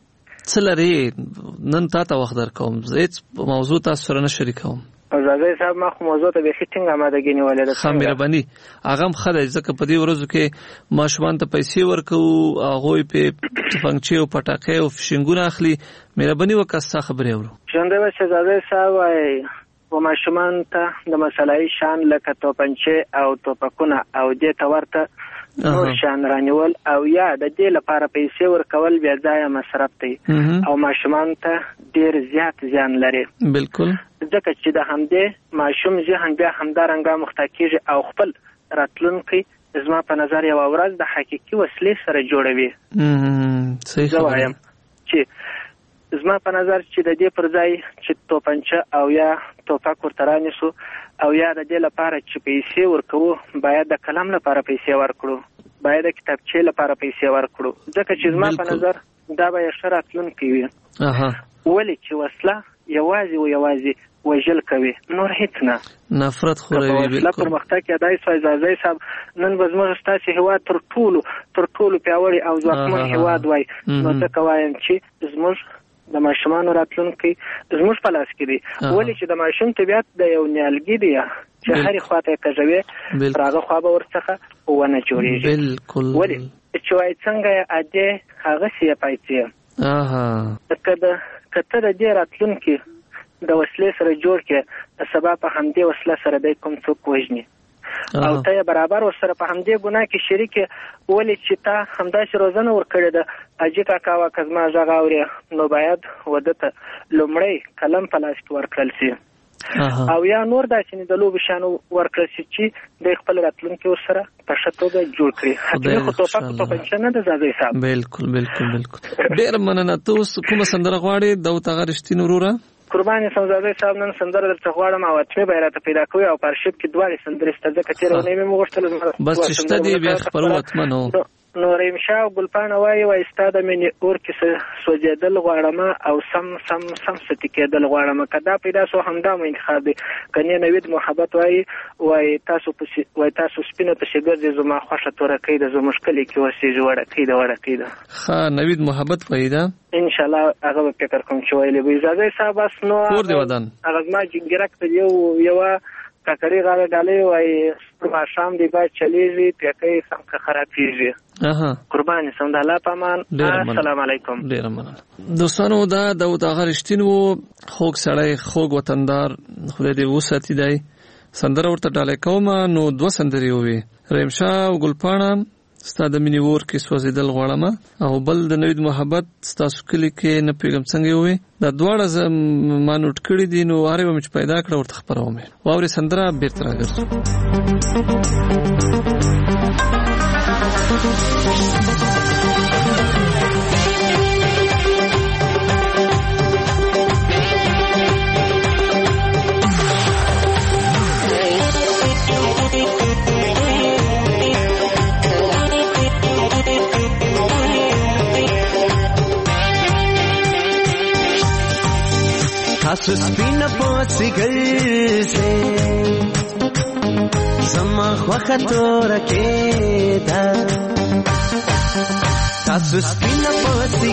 Speaker 12: څلري نن تاسو وخت درکوم هیڅ موضوع تاسو سره نه شریکوم.
Speaker 15: زاده صاحب ما خو موضوع ته به څنګه آمادګی نیولې ده
Speaker 12: خام مهرباني هغه خدای ځکه په دې ورځو کې ماشومان ته پیسې ورکو هغه په فنکچي او پټاکې او فشنګونه اخلي مهرباني وکړه خبرې ورو
Speaker 15: ژوندې وسه زاده صاحب و ماشومان ته د مسلای شان لکه توپنچه او توپکونه او دې ته ورته نور شان رانیول او یا د دې لپاره پیسې ورکول بیا ځای مصرف دی او ماشومان ته ډیر زیات زیان لري.
Speaker 12: بالکل
Speaker 15: ځکه چې د همدې ماشوم ذهن بیا همدارنګه مختکیږي او خپل راتلونکي زما په نظر یو ورځ د حقيقي وسلې سره جوړوي.
Speaker 12: صحیح
Speaker 15: وایم چې زما په نظر چې د دې پر ځای چې توپنچه او یا توپک ورته رانیسو او یا د دې لپاره چې پیسې ورکوو باید د قلم لپاره پیسې ورکړو باید د کتابچې لپاره پیسې ورکړو ځکه چې زما په نظر دا به یې ښه راتلونکی وي. ولې چې وسله یوازې او یوازې وژل کوي نور هیڅ نه
Speaker 12: نفرت خوروي.
Speaker 15: بالکل پرمختګ یادای سوی زازای صاحب نن به زموږ ستاسو هیواد تر ټولو تر ټولو پیاوړی او ځواکمن هیواد وای نو ځکه وایم چې زموږ د ماشومانو راتلونکي زموږ په لاس کې دی. ولې چې د ماشوم طبیعت د یو نیالګي دی چې هرې خواته کژوي راغه خوا به ورڅخه ونه جوړیږي.
Speaker 12: بالکل
Speaker 15: ولې چې وای څنګه اده هغه سی پایته
Speaker 12: اها
Speaker 15: کده کته د دې راتلونکي د وسلې سره جوړ کې سبب په همدې وسله سره د کوم څوک وژني او ته برابر ورسره په همدې ګناه کې شریک ولې چې تا همداسې روزنه ورکړې ده اجي کاکا وا کزما ژغاوري نو باید ودته لمړی قلم په لاس کې ورکړل شي او یا نور داسې د لوب شانو ورکړل شي چې د خپل راتلونکي ورسره په شتوګه جوړ کړي. حتی خو توپک په پنځه نه د زاده صاحب.
Speaker 12: بالکل بالکل بالکل ډېر مننه. تاسو کوم سندره غواړئ د وتغرشتین وروره؟
Speaker 15: قرباني سمزاده صاحب نن سندره درته غواړم او اتمه بیرته پیدا کوي او پارشیب کې دواړي سندرې ستځه کتیر نه مې مغشتل
Speaker 12: بس شته دی بیا خبرو اتمنو
Speaker 15: نو رحیم شاه او ګلپاڼه وایي وایي ستا د مینې اور کې سوځېدل غواړم او سم سم سم ستې کېدل غواړم. که دا پیدا سو همدا مو انتخاب دی. کنې نوید محبت وایي وایي تاسو وایي تاسو سپینه پسې ګرځئ زما خوښه تورکۍ ده زموږ کلي کې اوسېږي وړکۍ ده وړکۍ ده.
Speaker 12: ښه نوید محبت وایي ده
Speaker 15: انشاءالله هغه به فکر کوم چې ویلی به اجازه صاحب بس نو
Speaker 12: کور دی ودان
Speaker 15: هغه زما ګرک ته یو یوه ککړې غاړه ډالۍ وایي ماښام دی باید چلیږي پیکۍ سم که خرابېږي. قربان سم د الله په امان. السلام علیکم.
Speaker 12: ډېره مننه دوستانو. دا داود آغا رښتین و خوږ سړی خوږ وطندار خدای دې وساتي. دی سندره ورته ډالۍ کومه نو دوه سندرې ووې رحیم شاه او ګلپاڼه ستا د مینې اور کې سوځېدل غواړم او بل د نوید محبت ستاسو کلي کې نه پوهېږم څنګه ووې. دا دواړه زه ما نوټ کړي دي نو هر یوه مې چې پیدا کړه ورته خپروم. واورې سندره بېرته راګرځو.
Speaker 16: تاسو سپین پوڅی ګرځي زما خوخه تور کېدا تاسو سپین پوڅی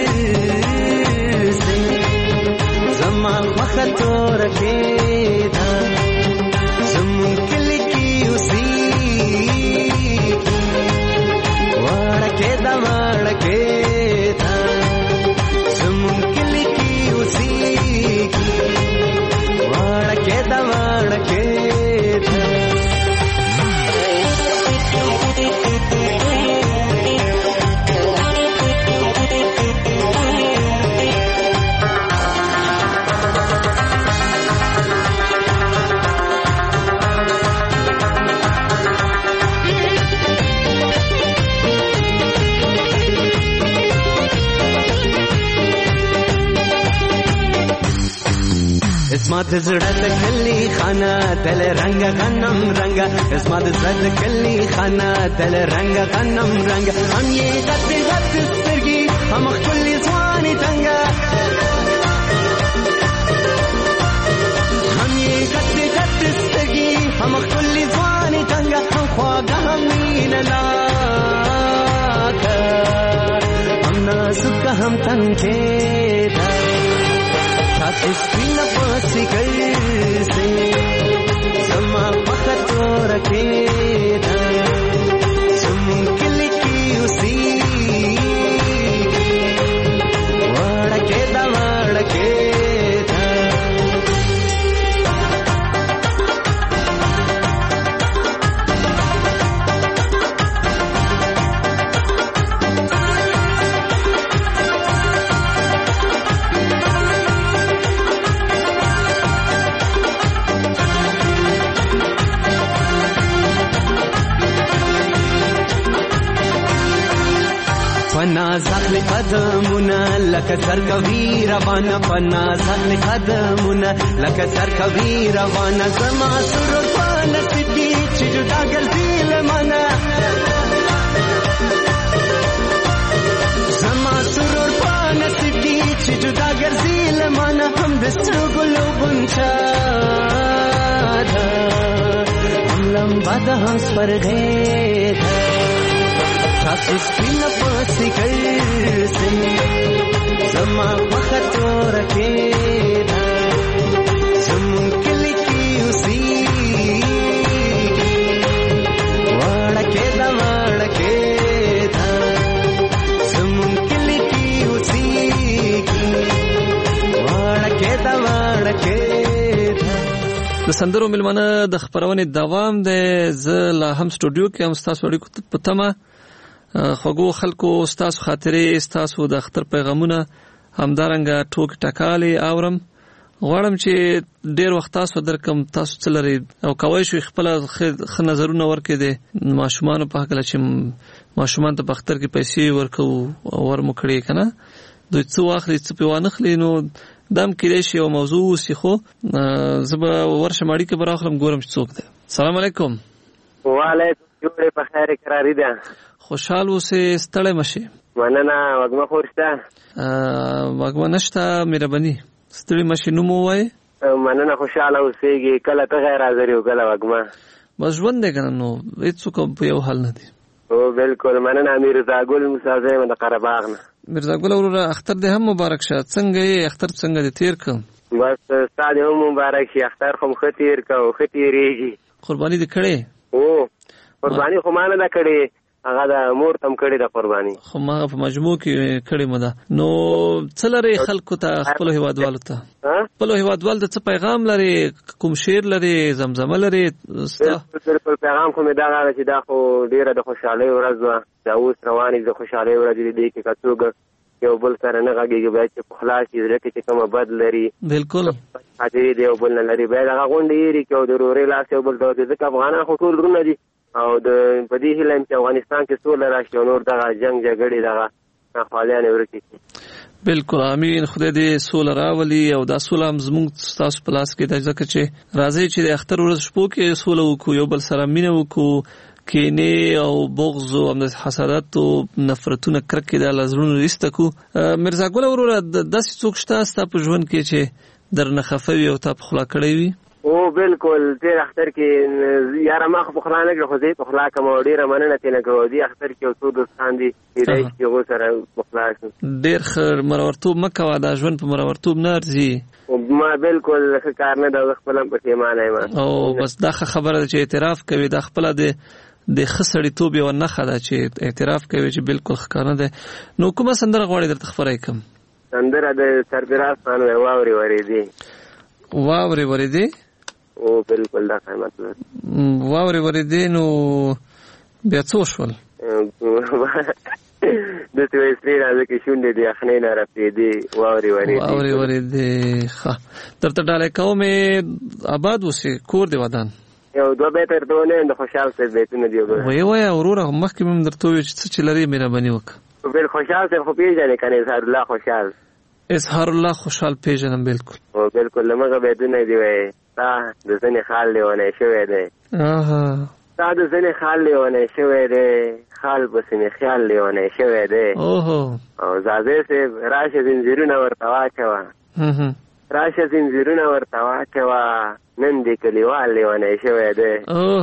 Speaker 16: ګرځي زما خوخه تور کېدا زمون کلی کی اوسې وړ کېدا وړ کېدا زمون کلی کی اوسې وړکېدا وړکېدا اسما د زړه د کلی خانه تل رنگ غنم رنگ اسما د زړه د کلی خانه تل رنگ غنم رنگ هم یې غت غت سترګي هم خپل ځواني تنګا هم یې غت غت سترګي هم خپل ځواني تنګا هم خواږه هم مين لاک هم نازک هم تنګه تاسو سپین پوڅی ګرځي زما خوخه تور کېدا زمون کلی کی اوسې وړکېدا وړکېدا پنا زخل قدمونه لکه سرکوي روانه پنا زخل قدمونه لکه سرکوي روانه زما سرور پانه سپي چې جدا ګرځي لمنه زما سرور پانه سپي چې جدا ګرځي لمنه هم د سترګو لوبونچا هم لمبا د هم سپرغې تاسو سپین پوڅی ګرځي زما خوخه تور کېدا زمون کلی کی اوسې وړکېدا وړکېدا زمون کلی کی اوسې وړکېدا وړکېدا.
Speaker 12: د سندرو ملمنه د خبرونې دوام دی. زه لا هم سټوډیو کې هم ستاسو اړیکو په تمه خوږو خلکو ستاسو خاطرې ستاسو د اختر پیغامونه همدارنګه ټوک ټکالې اورم. غواړم چې ډېر وخت تاسو درکم تاسو څه لرئ او کوی شو خپل ښه نظرونه ورکړئ د ماشومانو په هکله چې ماشومان ته په اختر کې پیسې ورکوو ورمو کړې که نه دوی څه واخلي څه پې وانخلي نو دا هم کیدای شي یو موضوع اوسي خو زه به ورشم اړیکې به راخلم ګورم چې څوک دی. سلام علیکم.
Speaker 17: وعلیکم جوړې په خیر کراري ده
Speaker 12: خوشحال اوسې ستړی مشي.
Speaker 17: مننه. وګما خورشته
Speaker 12: وګما نشته مهرباني ستړي مشي نو مو وای.
Speaker 17: مننه خوشاله اوسېږي کله ته غیر حاضر یو کله وګما
Speaker 12: بس ژوند دی کنه نو هیڅوک په یو حال نه دی.
Speaker 17: او بالکل مننه. میرزا ګل موسی زیم د قرهباغ نه.
Speaker 12: میرزا ګل وروره اختر دې هم مبارک شه. څنګه یې اختر څنګه دې تیر کړ؟
Speaker 17: بس ستاسو هم مبارک شي. اختر خو مخ تیر کا او خ تیریږي.
Speaker 12: قرباني دې کړې؟
Speaker 17: او قرباني خو ما نه کړې هغه د مور تم کړي د قرباني
Speaker 12: خو ما په مجموع کې کړي مده. نو څه لري خلکو ته خپل هیوادوالو ته خپل هیوادوال ته څه پیغام لري؟ کوم شعر لري؟ زمزمه لري؟
Speaker 17: بالکل پیغام خو مې دا غواړم چې دا خو ډیره د خوشحالۍ ورځ وه. دا اوس روانې د خوشحالۍ ورځ دی کې که څوک یو بل سره نه غږېږي باید چې په خلاص شي زړه کې چې کومه بد لري
Speaker 12: بالکل
Speaker 17: خاطرې د یو بل نه لري باید هغه غونډې هېرې کړي او د ورورۍ لاس یو بل ته ورکړي ځکه افغانان خو ټول وروڼه دي او د په دې هیله یم چې افغانستان کې سوله راشي او نور دغه جنګ جګړې دغه ناخواليانې ورکې کړي.
Speaker 12: بالکل امین. خدای دې سوله راولي او دا سوله هم زموږ ستاسو په لاس کې ده ځکه چې راځئ چې د اختر ورځ شپو کې سوله وکړو یو بل سره مینه وکړو کینې او بغض او همداسې حسادت او نفرتونه کرکې د له زړونو ایسته کړو. میرزا ګل وروره داسې څوک شته ستا په ژوند کې چې درنه خفه وي او تا په خوله کړی وي؟
Speaker 17: او بالکل تیر اختر کې یاره ما خو په خوله نه کړه خو زه په خوله کړم او ډېره مننه ترې نه کوم. دې اختر کې یو څو دوستان دي کېدای شي چې هغو سره په خوله شو.
Speaker 12: ډېر ښه مرورتوب مه کوه. دا ژوند په مرورتوب نه ارځي.
Speaker 17: ما بالکل ښه کار نه ده. زه خپله هم پښېمانه یم.
Speaker 12: او بس دا ښه خبره ده چې اعتراف کوي. دا خپله د د ښه سړیتوب یوه نښه ده چې اعتراف کوي چې بالکل ښکاره ده. نو کومه سندره غواړې درته خپره کړم؟
Speaker 17: سندره د سرفراز خان وایي واورې ورېدې.
Speaker 12: واورې ورېدې؟
Speaker 17: او بالکل دا ښه مطلب
Speaker 12: واورې ورېدې. نو بیا څه وشول؟
Speaker 17: داسې وایي سرې راځه کې شونډې د یخنۍ نه رپېدې واورې ورېدې.
Speaker 12: واورې ورېدې. ښه درته ډالۍ کومې آباد اوسې کور دې ودان.
Speaker 17: یو دوه بیته درته ونیم د خوشحال صاحب بیتونه دي.
Speaker 12: وایه وایه وروره مخکې مې هم درته وویل چې څه چې لرې مهرباني وکړه.
Speaker 17: بل خوشحال صاحب خو پېژنې که نه اظهار الله خوشحال
Speaker 12: اظهار الله خوشحال پېژنم. بالکل
Speaker 17: او بالکل له مغه بیتونه دي وایي ستا د ځینې خال لیونی شوی دی. ستا د ځینې خال لیونی شوی دی خال پسې مې خیال لیونی شوی دی. او زازې صاحب راشه زنځیرونه ورته واچوه راشه زنځیرونه ورته واچوه نن دې کلیوال لیونی شوی دی.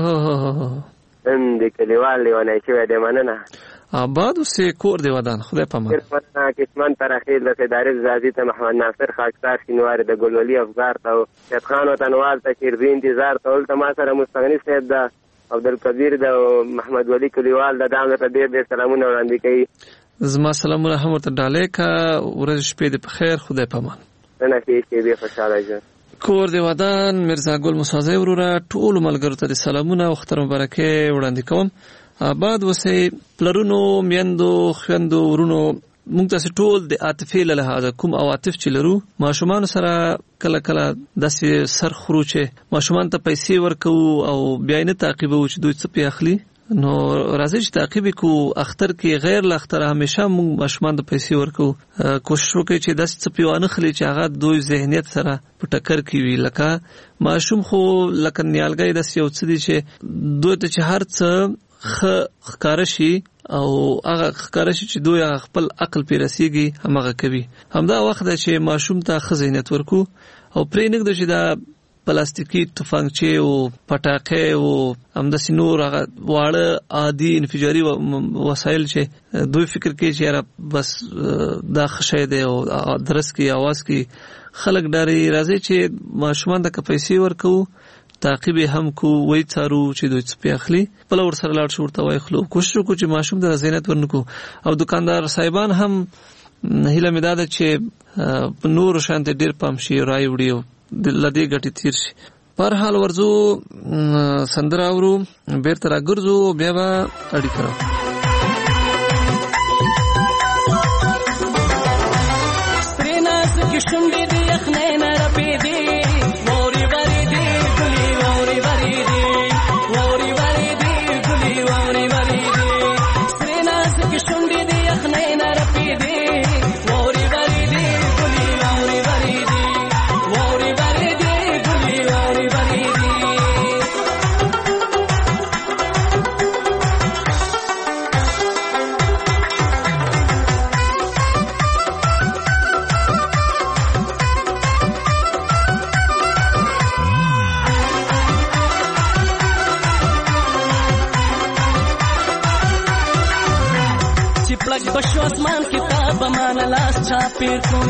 Speaker 17: نن دې کلیوال لیونی شوی دی. مننه.
Speaker 12: آباد اوسې کور دې ودان. خدای پامان.
Speaker 17: کسمن ترخیل د سیدارز زازي ته محمد ناصر خاکسار شینواري د ګلولي افغار ته او شیخ خان وطنوال ته شیرزي انتظار ته ولته ما سره مستغني صاحب د عبدالقدیر د محمد ولی کلیوال د دام ته ډېر ډېر سلامونه وړاندې کوي.
Speaker 12: زما سلامونه هم ورته ډالۍ که. ورځ شپې دې په خیر. خدای پامان.
Speaker 17: نه کې شپې دې خوشحاله شه.
Speaker 12: کور دې ودان. میرزا ګل موسی وروره ټولو ملګرو ته د سلامونه او اختر مبارکۍ وړاندې کوم. آباد اوسئ. پلرونو میندو خویندو ورونو موږ تاسې ټول د عاطفې له لحاظه کوم عواطف چې لرو ماشومانو سره کله کله داسې سر خورو چې ماشومان ته پیسې ورکوو او بیا یې نه تعقیبوو چې دوی څه پې اخلي. نو راځئ چې تعقیب یې کړو. اختر کې غیر له اختره همیشه موږ ماشومان ته پیسې ورکوو. کوشش وکړئ چې داسې څه پې وانه خلي چې هغه دوی ذهنیت سره په ټکر کې وي. لکه ماشوم خو لکه نیالګی داسې یو څه دی چې دوی ته چې هر څه ښه ښکاره شي او هغه ښکاره شي چې دوی هغه خپل عقل پې رسېږي همغه کوي. همدا وخت ده چې ماشوم ته ښه ذهنیت ورکړو او پرېنږدو چې دا پلاستیکي توفنګچې او پټاقې او همداسې نور هغه واړه عادي انفجاري وسایل چې دوی فکر کوي چې یاره بس دا ښه شی دی او درس کوي اواز کوي خلک ډاري. راځي چې ماشومان ته که پیسې ورکوو تعقیب هم کو وای څارو چې دوی څه پې اخلي بله ورسره لاړ شو ورته وایخلو. کوشش وکړو چې ماشوم ته ذهنیت ورنکړو. او دکاندار صاحبان هم هیله مې دا ده چې په نورو شانتې ډېر پام شي رای وړي او له دې ګټې تېر شي. په هر حال ورځو سندره اورو بېرته راګرځو بیا به اړیکه راوړو.
Speaker 16: سرې نازکې شونډې د یخنۍ نه رپېدې واورې ورېدې ګلې واورې ورېدې واورې ورېدې ګلې واورې ورېدې سرې نازکې شونډې د یخنۍ نه رپېدې واورې ورېدې ګلې واورې ورېدې واورې ورېدې ګلې واورې ورېدې
Speaker 18: زمانه لاس چاپیر کو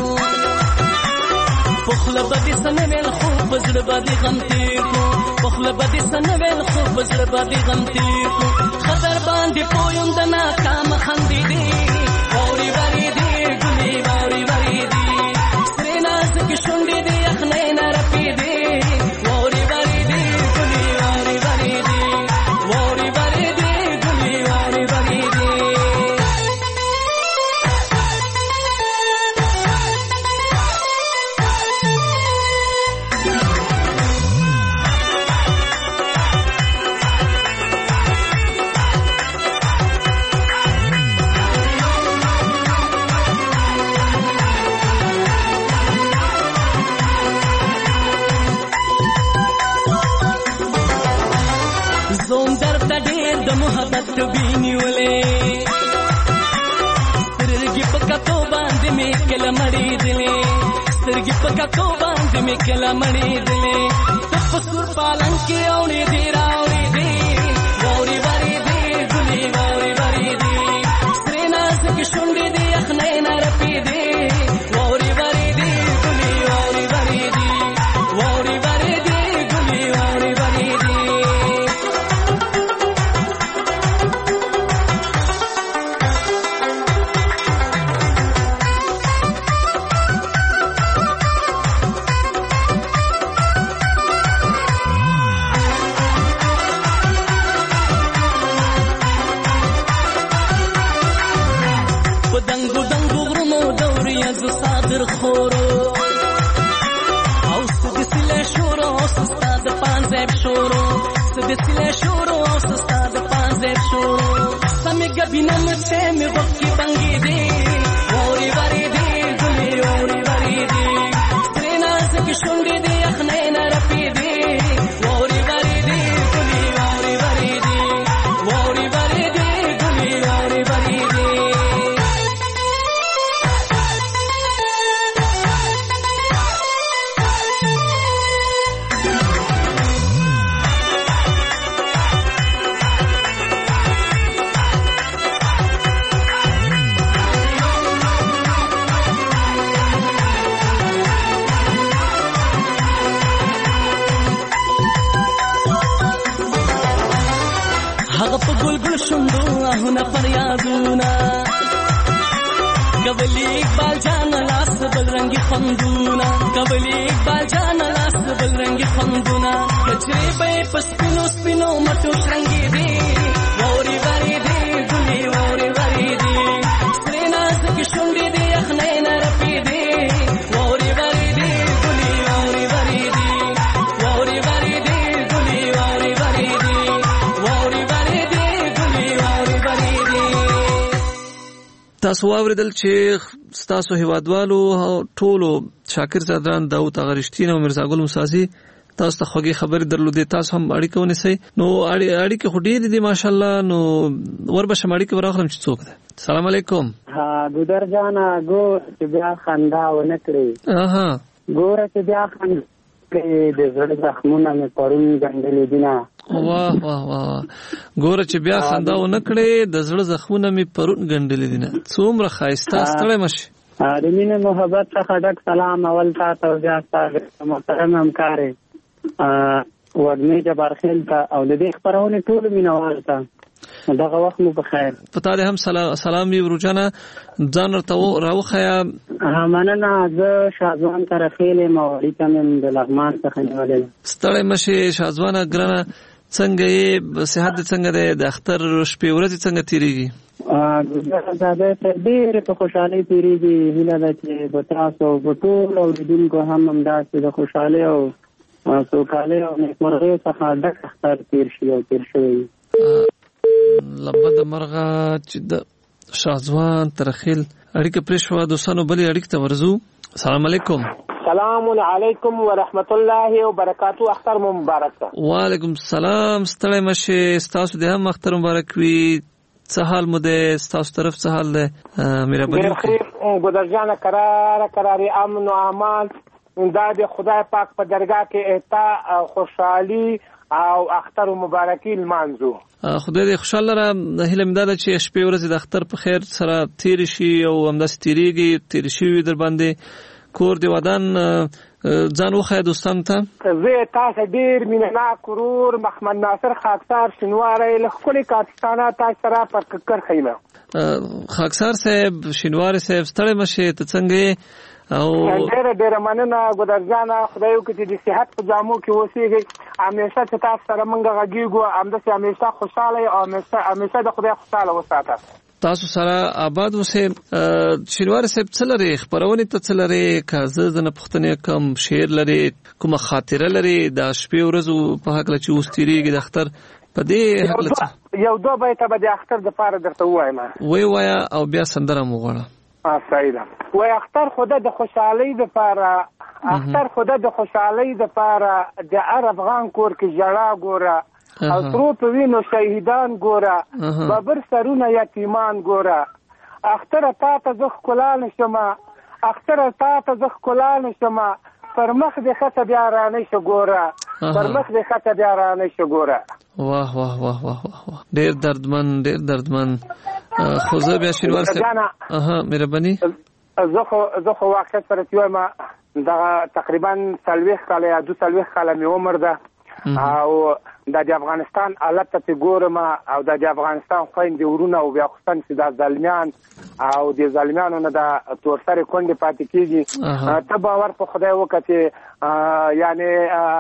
Speaker 18: پخله بدی سنویل خوب بزړه بدی غم تیر کو پخله بدی سنویل خوب بزړه بدی غم تیر کو خطر باندې پویم د ناکام خندې دی ووري وری دی ګلي ووري وری دی سرناز کې شونډې دی اخنې نرپې دی ووري وری دی ګلي ووري وری دی ووري وری دی ګلي ووري وری دی زوم درد ډېر د محبت بینی ولې سترګې په کتو باندې مې کله مړې دلې سترګې په کتو باندې مې کله مړې دلې ته په سور پالنګ کې اورې دې راوړې دې ووري وری دې ګلي ووري وری دې سرې ناز کې شونډې دې اخنې نرپې دې ووري وری دې ګلي ووري وری دې ووري وری دې ګلي ووري وری دې دنګو دنګو غرونو دوري از صادر خورو او سدسله شورو او استاد پانزب شورو سدسله شورو او استاد پانزب شورو سمې غبینم چې مې وکی بنګي دي ووري وری دي ګلي ووري وری دي سرناز کې شونډې دي اخنې نرپې دي ووري وری دي ګلي ووري وری دي ووري وری دي ګلي ووري وری دي هغه په ګل ګل شوندو آهونه فریادونه کولی اقبال جان لاس بل رنگي خوندونه کولی اقبال جان لاس بل رنگي خوندونه کچري به پسپینو سپینو مټو شرنګي دي ووري وری دي ګلي ووري وری دي سرناز کې شونډې دي اخنې نرپې دي ووري وری دي ګلي ووري وری دي ووري وری دي ګلي ووري وری دي ووري وری دي ګلي ووري وری دي تاسو واوریدل چې تاسو هیوادوالو ټولو شاکر صدران داوود غرشتین او مرزا ګل موسازي تاسو ته خوږی خبر درلودې تاسو هم اړیکه ونیسئ نو اړیکه خو ډېرې دي ماشاءالله نو وربشم اړیکه وراخلم چې څوک ده السلام علیکم
Speaker 19: ها ګودر جانا ګو چې بیا خندا ونه کړی
Speaker 18: اها
Speaker 19: ګوره چې بیا خندا کړی د زړه زخمونه مې پرون ګنډلې دي نه
Speaker 18: واه واه واه ګوره چې بیا خندا ونه کړی د زړه زخمونه مې پرون ګنډلې دي نه څومره ښایسته ستړی مشي
Speaker 19: د مینې محبت څخه ډک سلام اول تاسو او بیا تاسو محترم همکار وګنی جبار خیل ته او د دې خبرونه ټول مینوال ته دغه وخت مو په خیر
Speaker 18: پتا دې هم سلام وی ورجانه ځان ورته راوخیا
Speaker 19: مننه زه شازوان طرفیل موالي تمن د لغمان څخه نیولې
Speaker 18: ستړی مشي شازوان ګرانه څنګه یې صحت څنګه ده د اختر شپې ورځې څنګه تیریږي
Speaker 19: زاده ته ډېر په خوشحالي تیریږي هیله ده چې په تاسو په ټول اوریدونکو هم همداسې د خوشحالۍ او سوکالۍ او نیکمرغۍ څخه ډک اختر تیر شي او تیر شوی
Speaker 18: لبد مرغه چې د شازوان ترخیل اړیکه پرې شو دوستانو بلې اړیکه ته ورزو السلام علیکم
Speaker 20: السلام علیکم ورحمت الله وبرکاتہ اختر مبارک
Speaker 18: وعلیکم السلام ستړی مشه تاسو د هم اختر مبارک وي څه حال مو ده تاسو طرف څه حال ده میرا بنو
Speaker 20: خیر ګودر جان قرار قرار امن او امان دا د خدای پاک په درگاه کې احتا خوشحالي او اختر مبارکي لمانځو.
Speaker 12: خدای دې خوشاله را هیله مې ده چې شپې ورځې د اختر په خیر سره تیر شي او همداسې تیریږي تیر شي در باندې کور دی ودان ځان وخی دوستانو ته.
Speaker 20: زه تاسو ډیر مینهناک ورور محمد ناصر خاکسار شینواری له ښکلي کاپیسانه تاسو سره پر ککر خیمه.
Speaker 12: خاکسار صاحب شینواری صاحب ستړی مشه ته څنګه او
Speaker 20: ډېر ډېر مننه ګودرجانه خدای وکړي چې د صحت په جامو کې اوسېږي همیشه چې تاسو سره موږ غږیږو همداسې همیشه خوشحاله او همیشه همیشه د خدای خوشحاله وساته.
Speaker 12: تاسو سره آباد اوسئ. شینواری صاحب څه لري خپرونې ته څه لري که زه ځنه پوښتنې کوم شعر لري کومه خاطره لري د شپې ورځو په هکله چې اوس تېرېږي د اختر په دې هکله څه
Speaker 20: یو دوه بیته به د اختر دپاره درته ووایم.
Speaker 12: وی وایه او بیا سندره مو غواړه.
Speaker 20: صحیح ده. وای اختر خدا د خوشحالۍ دپاره اختر خدا د خوشحالۍ دپاره د هر افغان کور کې ژړا ګوره او سرو په وینو شهیدان ګوره ببر سرونه یتیمان ګوره. اختر تا ته زه ښکلا نشمه اختر تا ته زه ښکلا نشمه پر مخ دې ښه بیا رانه شه ګوره پر مخ دې ښه بیا رانه شه ګوره.
Speaker 12: واه واه واه واه واه ډېر دردمن ډېر دردمن. خو زه بیا شینوار صاحب اها مهرباني
Speaker 20: زه خو زه خو واقعیت سره چې وایم دغه تقریبا څلوېښت کاله یا دوه څلوېښت کاله مې عمر ده او دا د افغانستان حالت ته ګورم او دا د افغانستان خویندې ورونه او بیا خصوصا چې دا ظالمیان او د ظالمیانو نه دا تورسرې کونډې پاتې کېږي. ته باور په خدای وکړه چې یعنې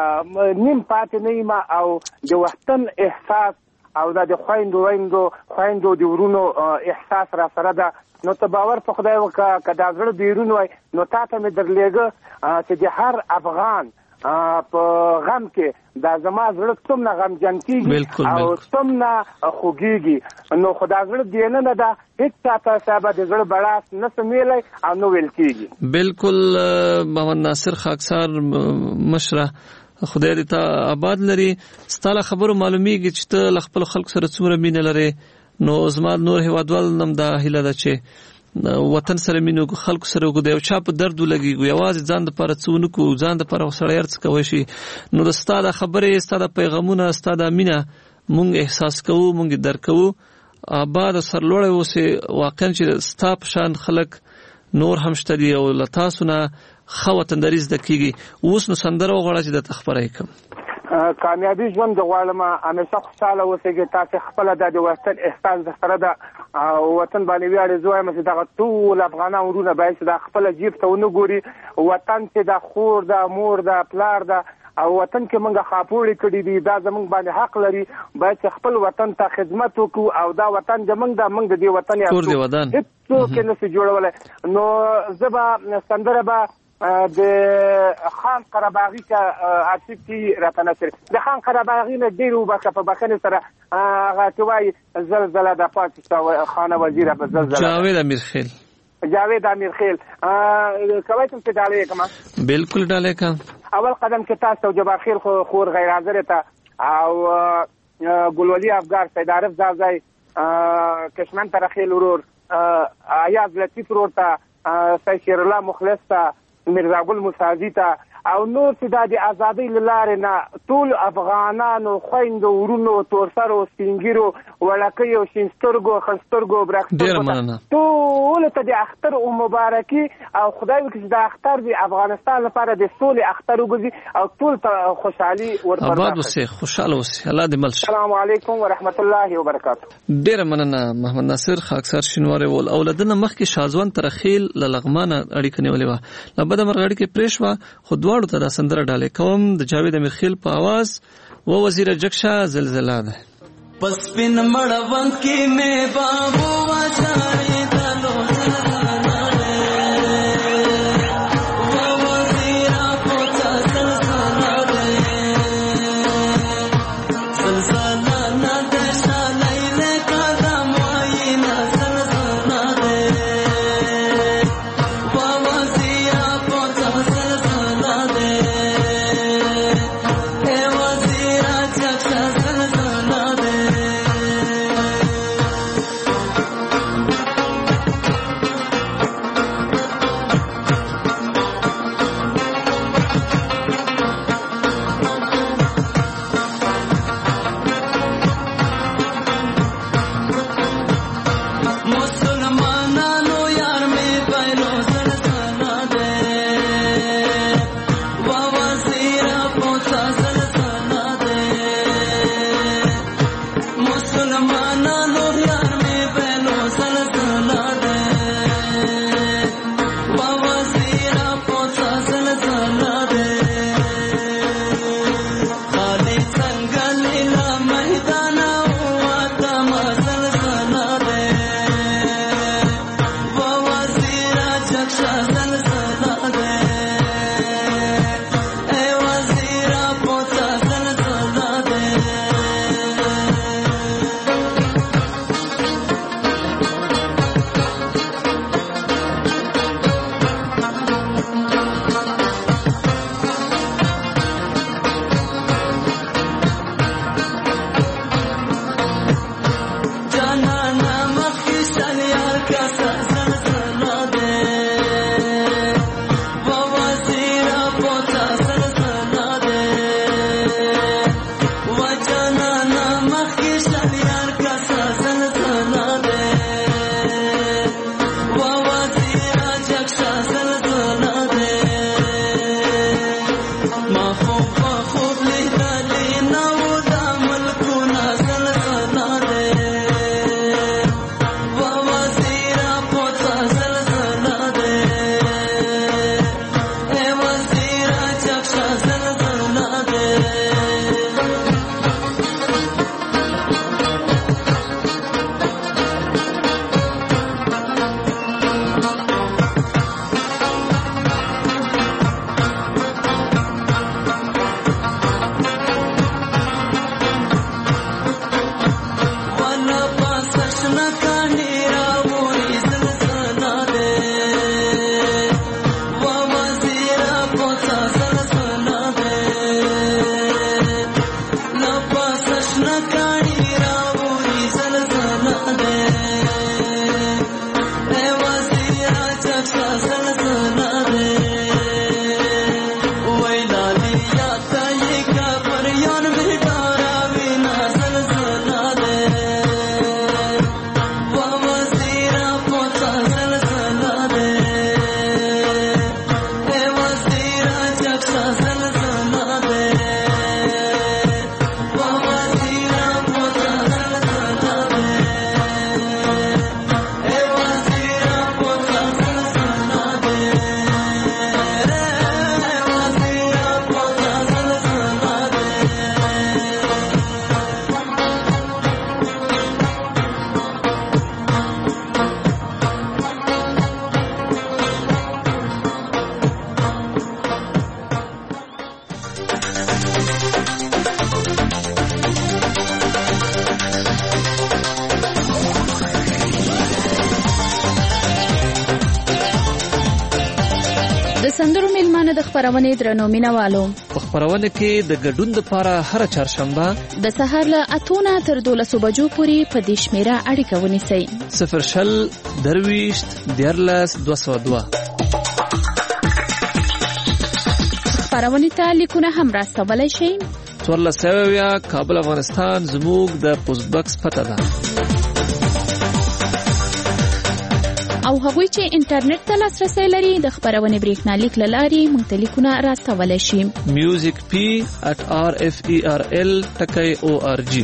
Speaker 20: نیم پاتې نه یم او د وطن احساس او دا د خویندو ویندو خویندو د ورونو احساس را سره ده. نو ته باور په خدای وکړه که دا زړه بیرون وای نو تا ته مې درلېږه چې د هر افغان په غم کې دا زما زړه څومره غمجن کېږي او څومره خوږېږي. نو خو دا زړه دننه ده هېڅ چا ته صاحب د زړه بړاس نه سمیلی او نه ویل کېږي.
Speaker 12: بلکل محمد ناصر خاکسار مشره خدای دې ته آباد لري. ستا له خبرو معلومیږي چې ته له خپلو خلکو سره څومره مینه لرې. نو زما نور هیوادوال نم دا هیله ده چې وطن سره مینه وکړو خلکو سره وکړو د یو چا په درد ولګېږو یوازې ځان دپاره څه ونه کړو ځان دپاره خو سړی هر څه کوی شي. نو د ستا د خبرې ستا د پیغامونه ستا د مینه مونږ احساس کوو مونږ یې درک کوو. آباد او سرلوړی اوسې. واقعا چې ستا په شان خلک نور هم شته دي او له تاسو نه ښه وطنداري زده کېږي. اوس نو سندره وغواړه چې درته خپره یې کړم.
Speaker 20: کامیابی ژوند غواړم همیشه خوشحاله اوسېږئ. تاسې خپله دا د وطن احساس درسره ده او وطن باندې ویاړې زه وایم چې دغه ټول افغانان ورونه باید چې دا خپله جیب ته ونه ګوري. وطن چې دا خور ده مور ده پلار ده او وطن کې موږ خاپوړې کړي دي دا زموږ باندې حق لري باید چې خپل وطن ته خدمت وکړو او دا وطن زموږ ده موږ د دې وطن هېڅوک یې نشي جوړولی. نو زه به سندره به د خان قرباغي کا عاطف کی راته نشر د خان قرباغي نه ډیر وبخه په بخنه سره هغه توای زلزلہ د پاکستان خانه وزیر په زلزلہ
Speaker 12: جاوید امیرخیل
Speaker 20: جاوید امیرخیل کوي ته ډالې کما
Speaker 12: بالکل ډالې کا
Speaker 20: اول قدم کې تاسو جبار خیر خور غیر حاضر ته او ګلولي افغان سید عارف زازای کشمن ترخیل ورور ایاز لطیف ورور ته سید شیر الله مخلص ته مرزا ګل مساجي ته او نور چې دا د ازادۍ له لارې نه ټول افغانانو خویندو ورونو تورسرو سپینګیرو وړکیو شینسترګو خسترګو برکترګو ټول ته د اختر او مبارکي او خدای وکړي چې د اختر د افغانستان لپاره د سولې اختر وګرځي او ټول ته خوشحالي ورپرځي.
Speaker 12: آباد اوسئ خوشحاله اوسئ الله دې مل شي.
Speaker 20: السلام علیکم ورحمت الله وبرکاته.
Speaker 12: ډیره مننه محمد ناصر خاکسار شینواری ول اولادنه مخکې شازوان ترخیل له لغمانه اړیکه نیولې وه له بده مرغه اړیکې پرې شوه خو دواړو ته دا سندره ډالې کوم د جاوید امیرخیل په آواز و وزیر جکشه زلزله ده.
Speaker 18: پس پن مړوند کې مې بابو وځای دلو
Speaker 21: سندرو میلمانه د خبرونې درنو مینوالو
Speaker 12: په خبرونه کې د ګډون لپاره هر چهارشنبه
Speaker 21: د سهار له اتونه تر دولسو بجو پورې په دې شمیره اړیکه ونیسئ
Speaker 12: صفر شل درویشت دیارلس دوه سوه دوه
Speaker 21: خبرونې ته لیکونه هم راستولی شئ
Speaker 12: څوارلس سوه اویا کابل افغانستان زموږ د پوسټ باکس پته ده
Speaker 21: او هغوی چې انټرنیټ ته لاسرسی لري د خبرونې بریښنالیک له لارې موږ ته لیکونه راستولی شي
Speaker 12: میوزیک پی ات آر اف ای آر ال ټکی او آر جی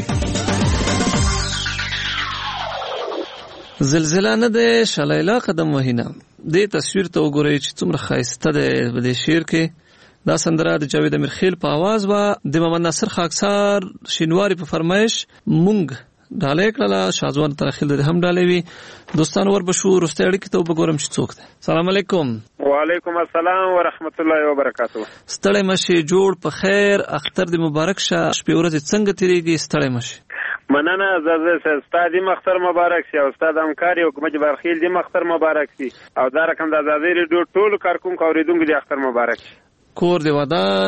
Speaker 12: زلزله نه ده شلیله قدم وهینه دې تصویر ته وګورئ چې څومره ښایسته دی په دې شعر کې دا سندره د جاوید امیرخیل په आवाज و د محمد ناصر خاکسار شینواری په فرمایش مونږ ډالې کړله شازوان ترخیل د هم ډالې وي دوستان ور بشو رسته اړیکې ته وګورم چې څوک دی سلام علیکم
Speaker 22: وعلیکم السلام ورحمت الله وبرکاتہ
Speaker 12: ستړی مشه جوړ په خیر اختر د مبارک شه شپې ورځې څنګه تیریږي ستړی مشه
Speaker 22: مننه زه استاد مختر مبارک سی او استاد همکاري او کومه برخیل دی مختر مبارک سی او دا رقم د ازادي ریډیو ټول کارکونکو اوریدونکو دی اختر مبارک
Speaker 12: کور دی ودان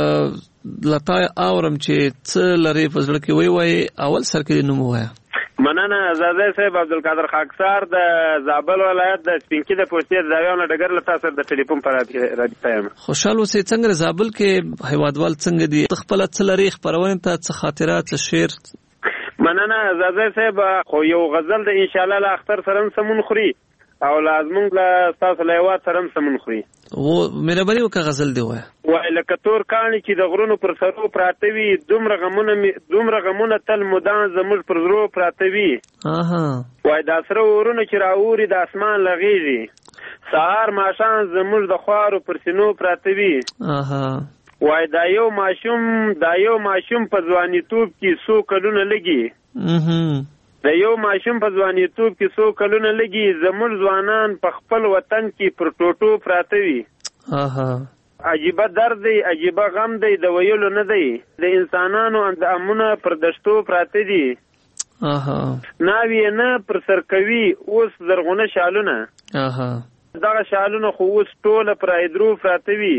Speaker 12: لطای اورم چې څه لري په ځل کې وی وی اول سر کې نوم وایا
Speaker 22: مننه زاده صاحب عبدالقادر خاکسار د زابل ولایت د سپینکی د پوسټي داویانو ډګر لته سره د ټلیفون پر راځي یم
Speaker 12: خوشاله اوسې څنګه زابل کې هیوادوال څنګه دي خپل څه لري خبرونه ته څه خاطرات څه شعر
Speaker 22: مننه زاده صاحب خو یو غزل د ان شاء الله لا اختر سره سمون خوري او لازم له تاسو له یوات سره سمون خوري
Speaker 12: و مهرباني وکړه غزل دی وای
Speaker 22: وای لکه تور کانی چې د غرونو پر سرو پراته وي دومره غمونه دومره غمونه تل مدان زموږ پر زرو پراته وي
Speaker 12: اها
Speaker 22: وای دا سره ورونه چې راوري د اسمان لغېږي سهار ماښام زموږ د خوارو پر سینو پراته وي
Speaker 12: اها
Speaker 22: وای دا یو ماشوم دا یو ماشوم په ځواني توپ کې څو کلونه لګي
Speaker 12: اها
Speaker 22: د یو ماشوم په ځواني توپ کې څو کلونه لګي زموږ ځوانان په خپل وطن کې پر ټوټو پراته وي
Speaker 12: اها
Speaker 22: عجیبه درد دی عجیبه غم دی د ویلو نه دی د انسانانو اندامونه پر دشتو پراته دي
Speaker 12: اها
Speaker 22: ناوی نه پر سر کوي اوس زرغونه شالونه
Speaker 12: اها
Speaker 22: دغه شالونه خو اوس ټوله پر ایدرو پراته وي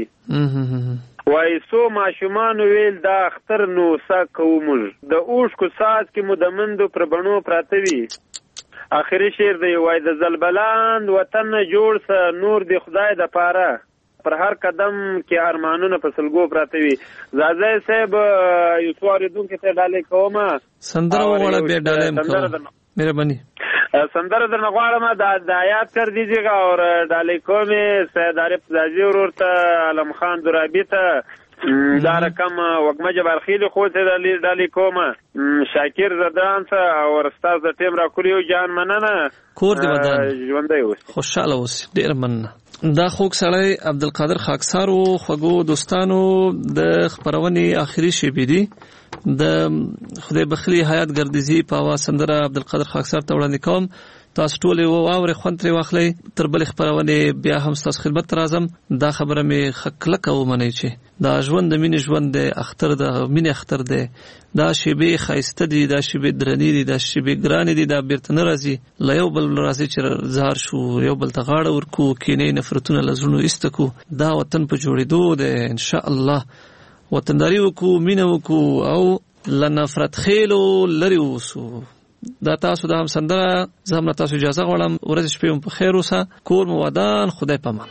Speaker 22: وای سو ماشومان ویل دا اختر نو سا کومل د اوښکو ساز کې مو د مندو پر بڼو پراته وي اخري شعر دی وای د زلبلاند وطن جوړ سه نور دی خدای د پاره پر هر قدم کې ارمانونه په سلګو پراته وي زازه صاحب یو سوار دون کې ته ډالې کومه
Speaker 12: سندره وړه به ډالې کوم مهرباني
Speaker 22: سندره درنه غواړم دا د آیات کړ دیجیږي او ډالې کومه سید عارف زاجی ورته علم خان درابی ته دا رقم وګمه جبر خیل خو ته ډالې کومه شاکر زدان ته او استاد د ټیم را کولیو جان مننه
Speaker 12: کور دی ودان
Speaker 22: ژوندۍ اوس
Speaker 12: خوشاله اوس ډیر مننه دا خوږ سړی عبدالقادر خاکسار او خوږو دوستانو د خبرونې اخري شیبې دي د خدای بخلی حیات ګردیزی په आवाज سندره عبدالقادر خاکسار ته وړاندې کوم تاسو ټول یو اوري خوند ترې واخلئ تر بل خبرونه بیا هم تاسو خدمت راځم دا خبره می خکله کوم نه چې دا ژوند د مینې ژوند د اختر د مینې اختر دی دا شیبې خایسته دي دا شیبې درنې دي دا شیبې ګران دي دا بیرته نه راځي لا یو بل راځي چې زهر شو یو بل ته غاړه ورکو کینې نفرتونه لزړونو استکو دا وطن په جوړېدو دی ان شاء الله وطنداري وکړو مینه وکړو او لنفرت خېلو لري وسو دا تاسو د هم سندره زه هم تاسو اجازه غواړم ورځ شپې په خیر اوسه کور مو ودان خدای پامان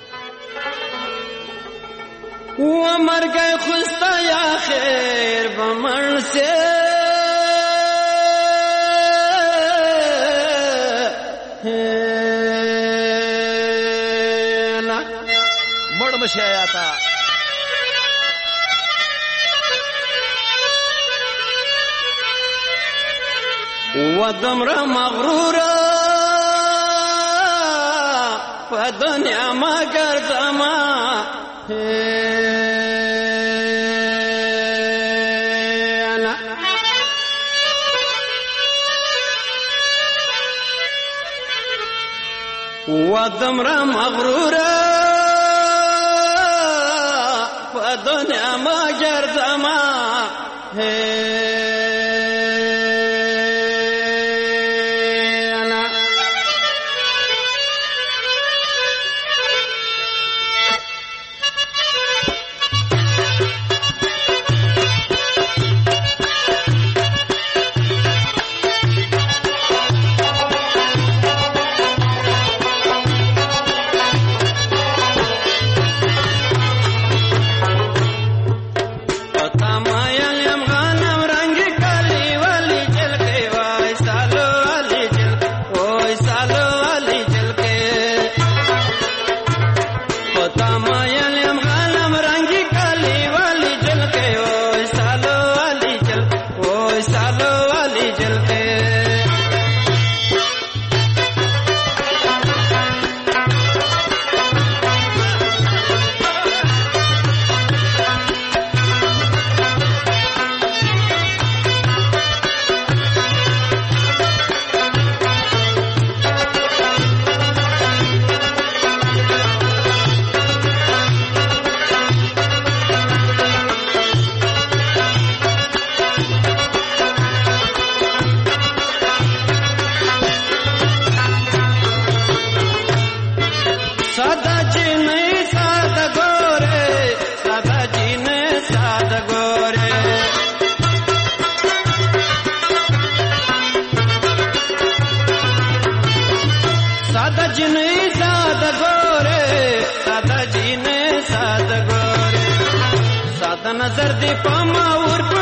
Speaker 18: و مرګ خوستا یا خیر بمړ سه لا مړ مشه آتا ودمر مغرورا فدنيا ما قردما انا ودمر مغرورا فدنيا ما قردما
Speaker 16: د نظر دی په ما ور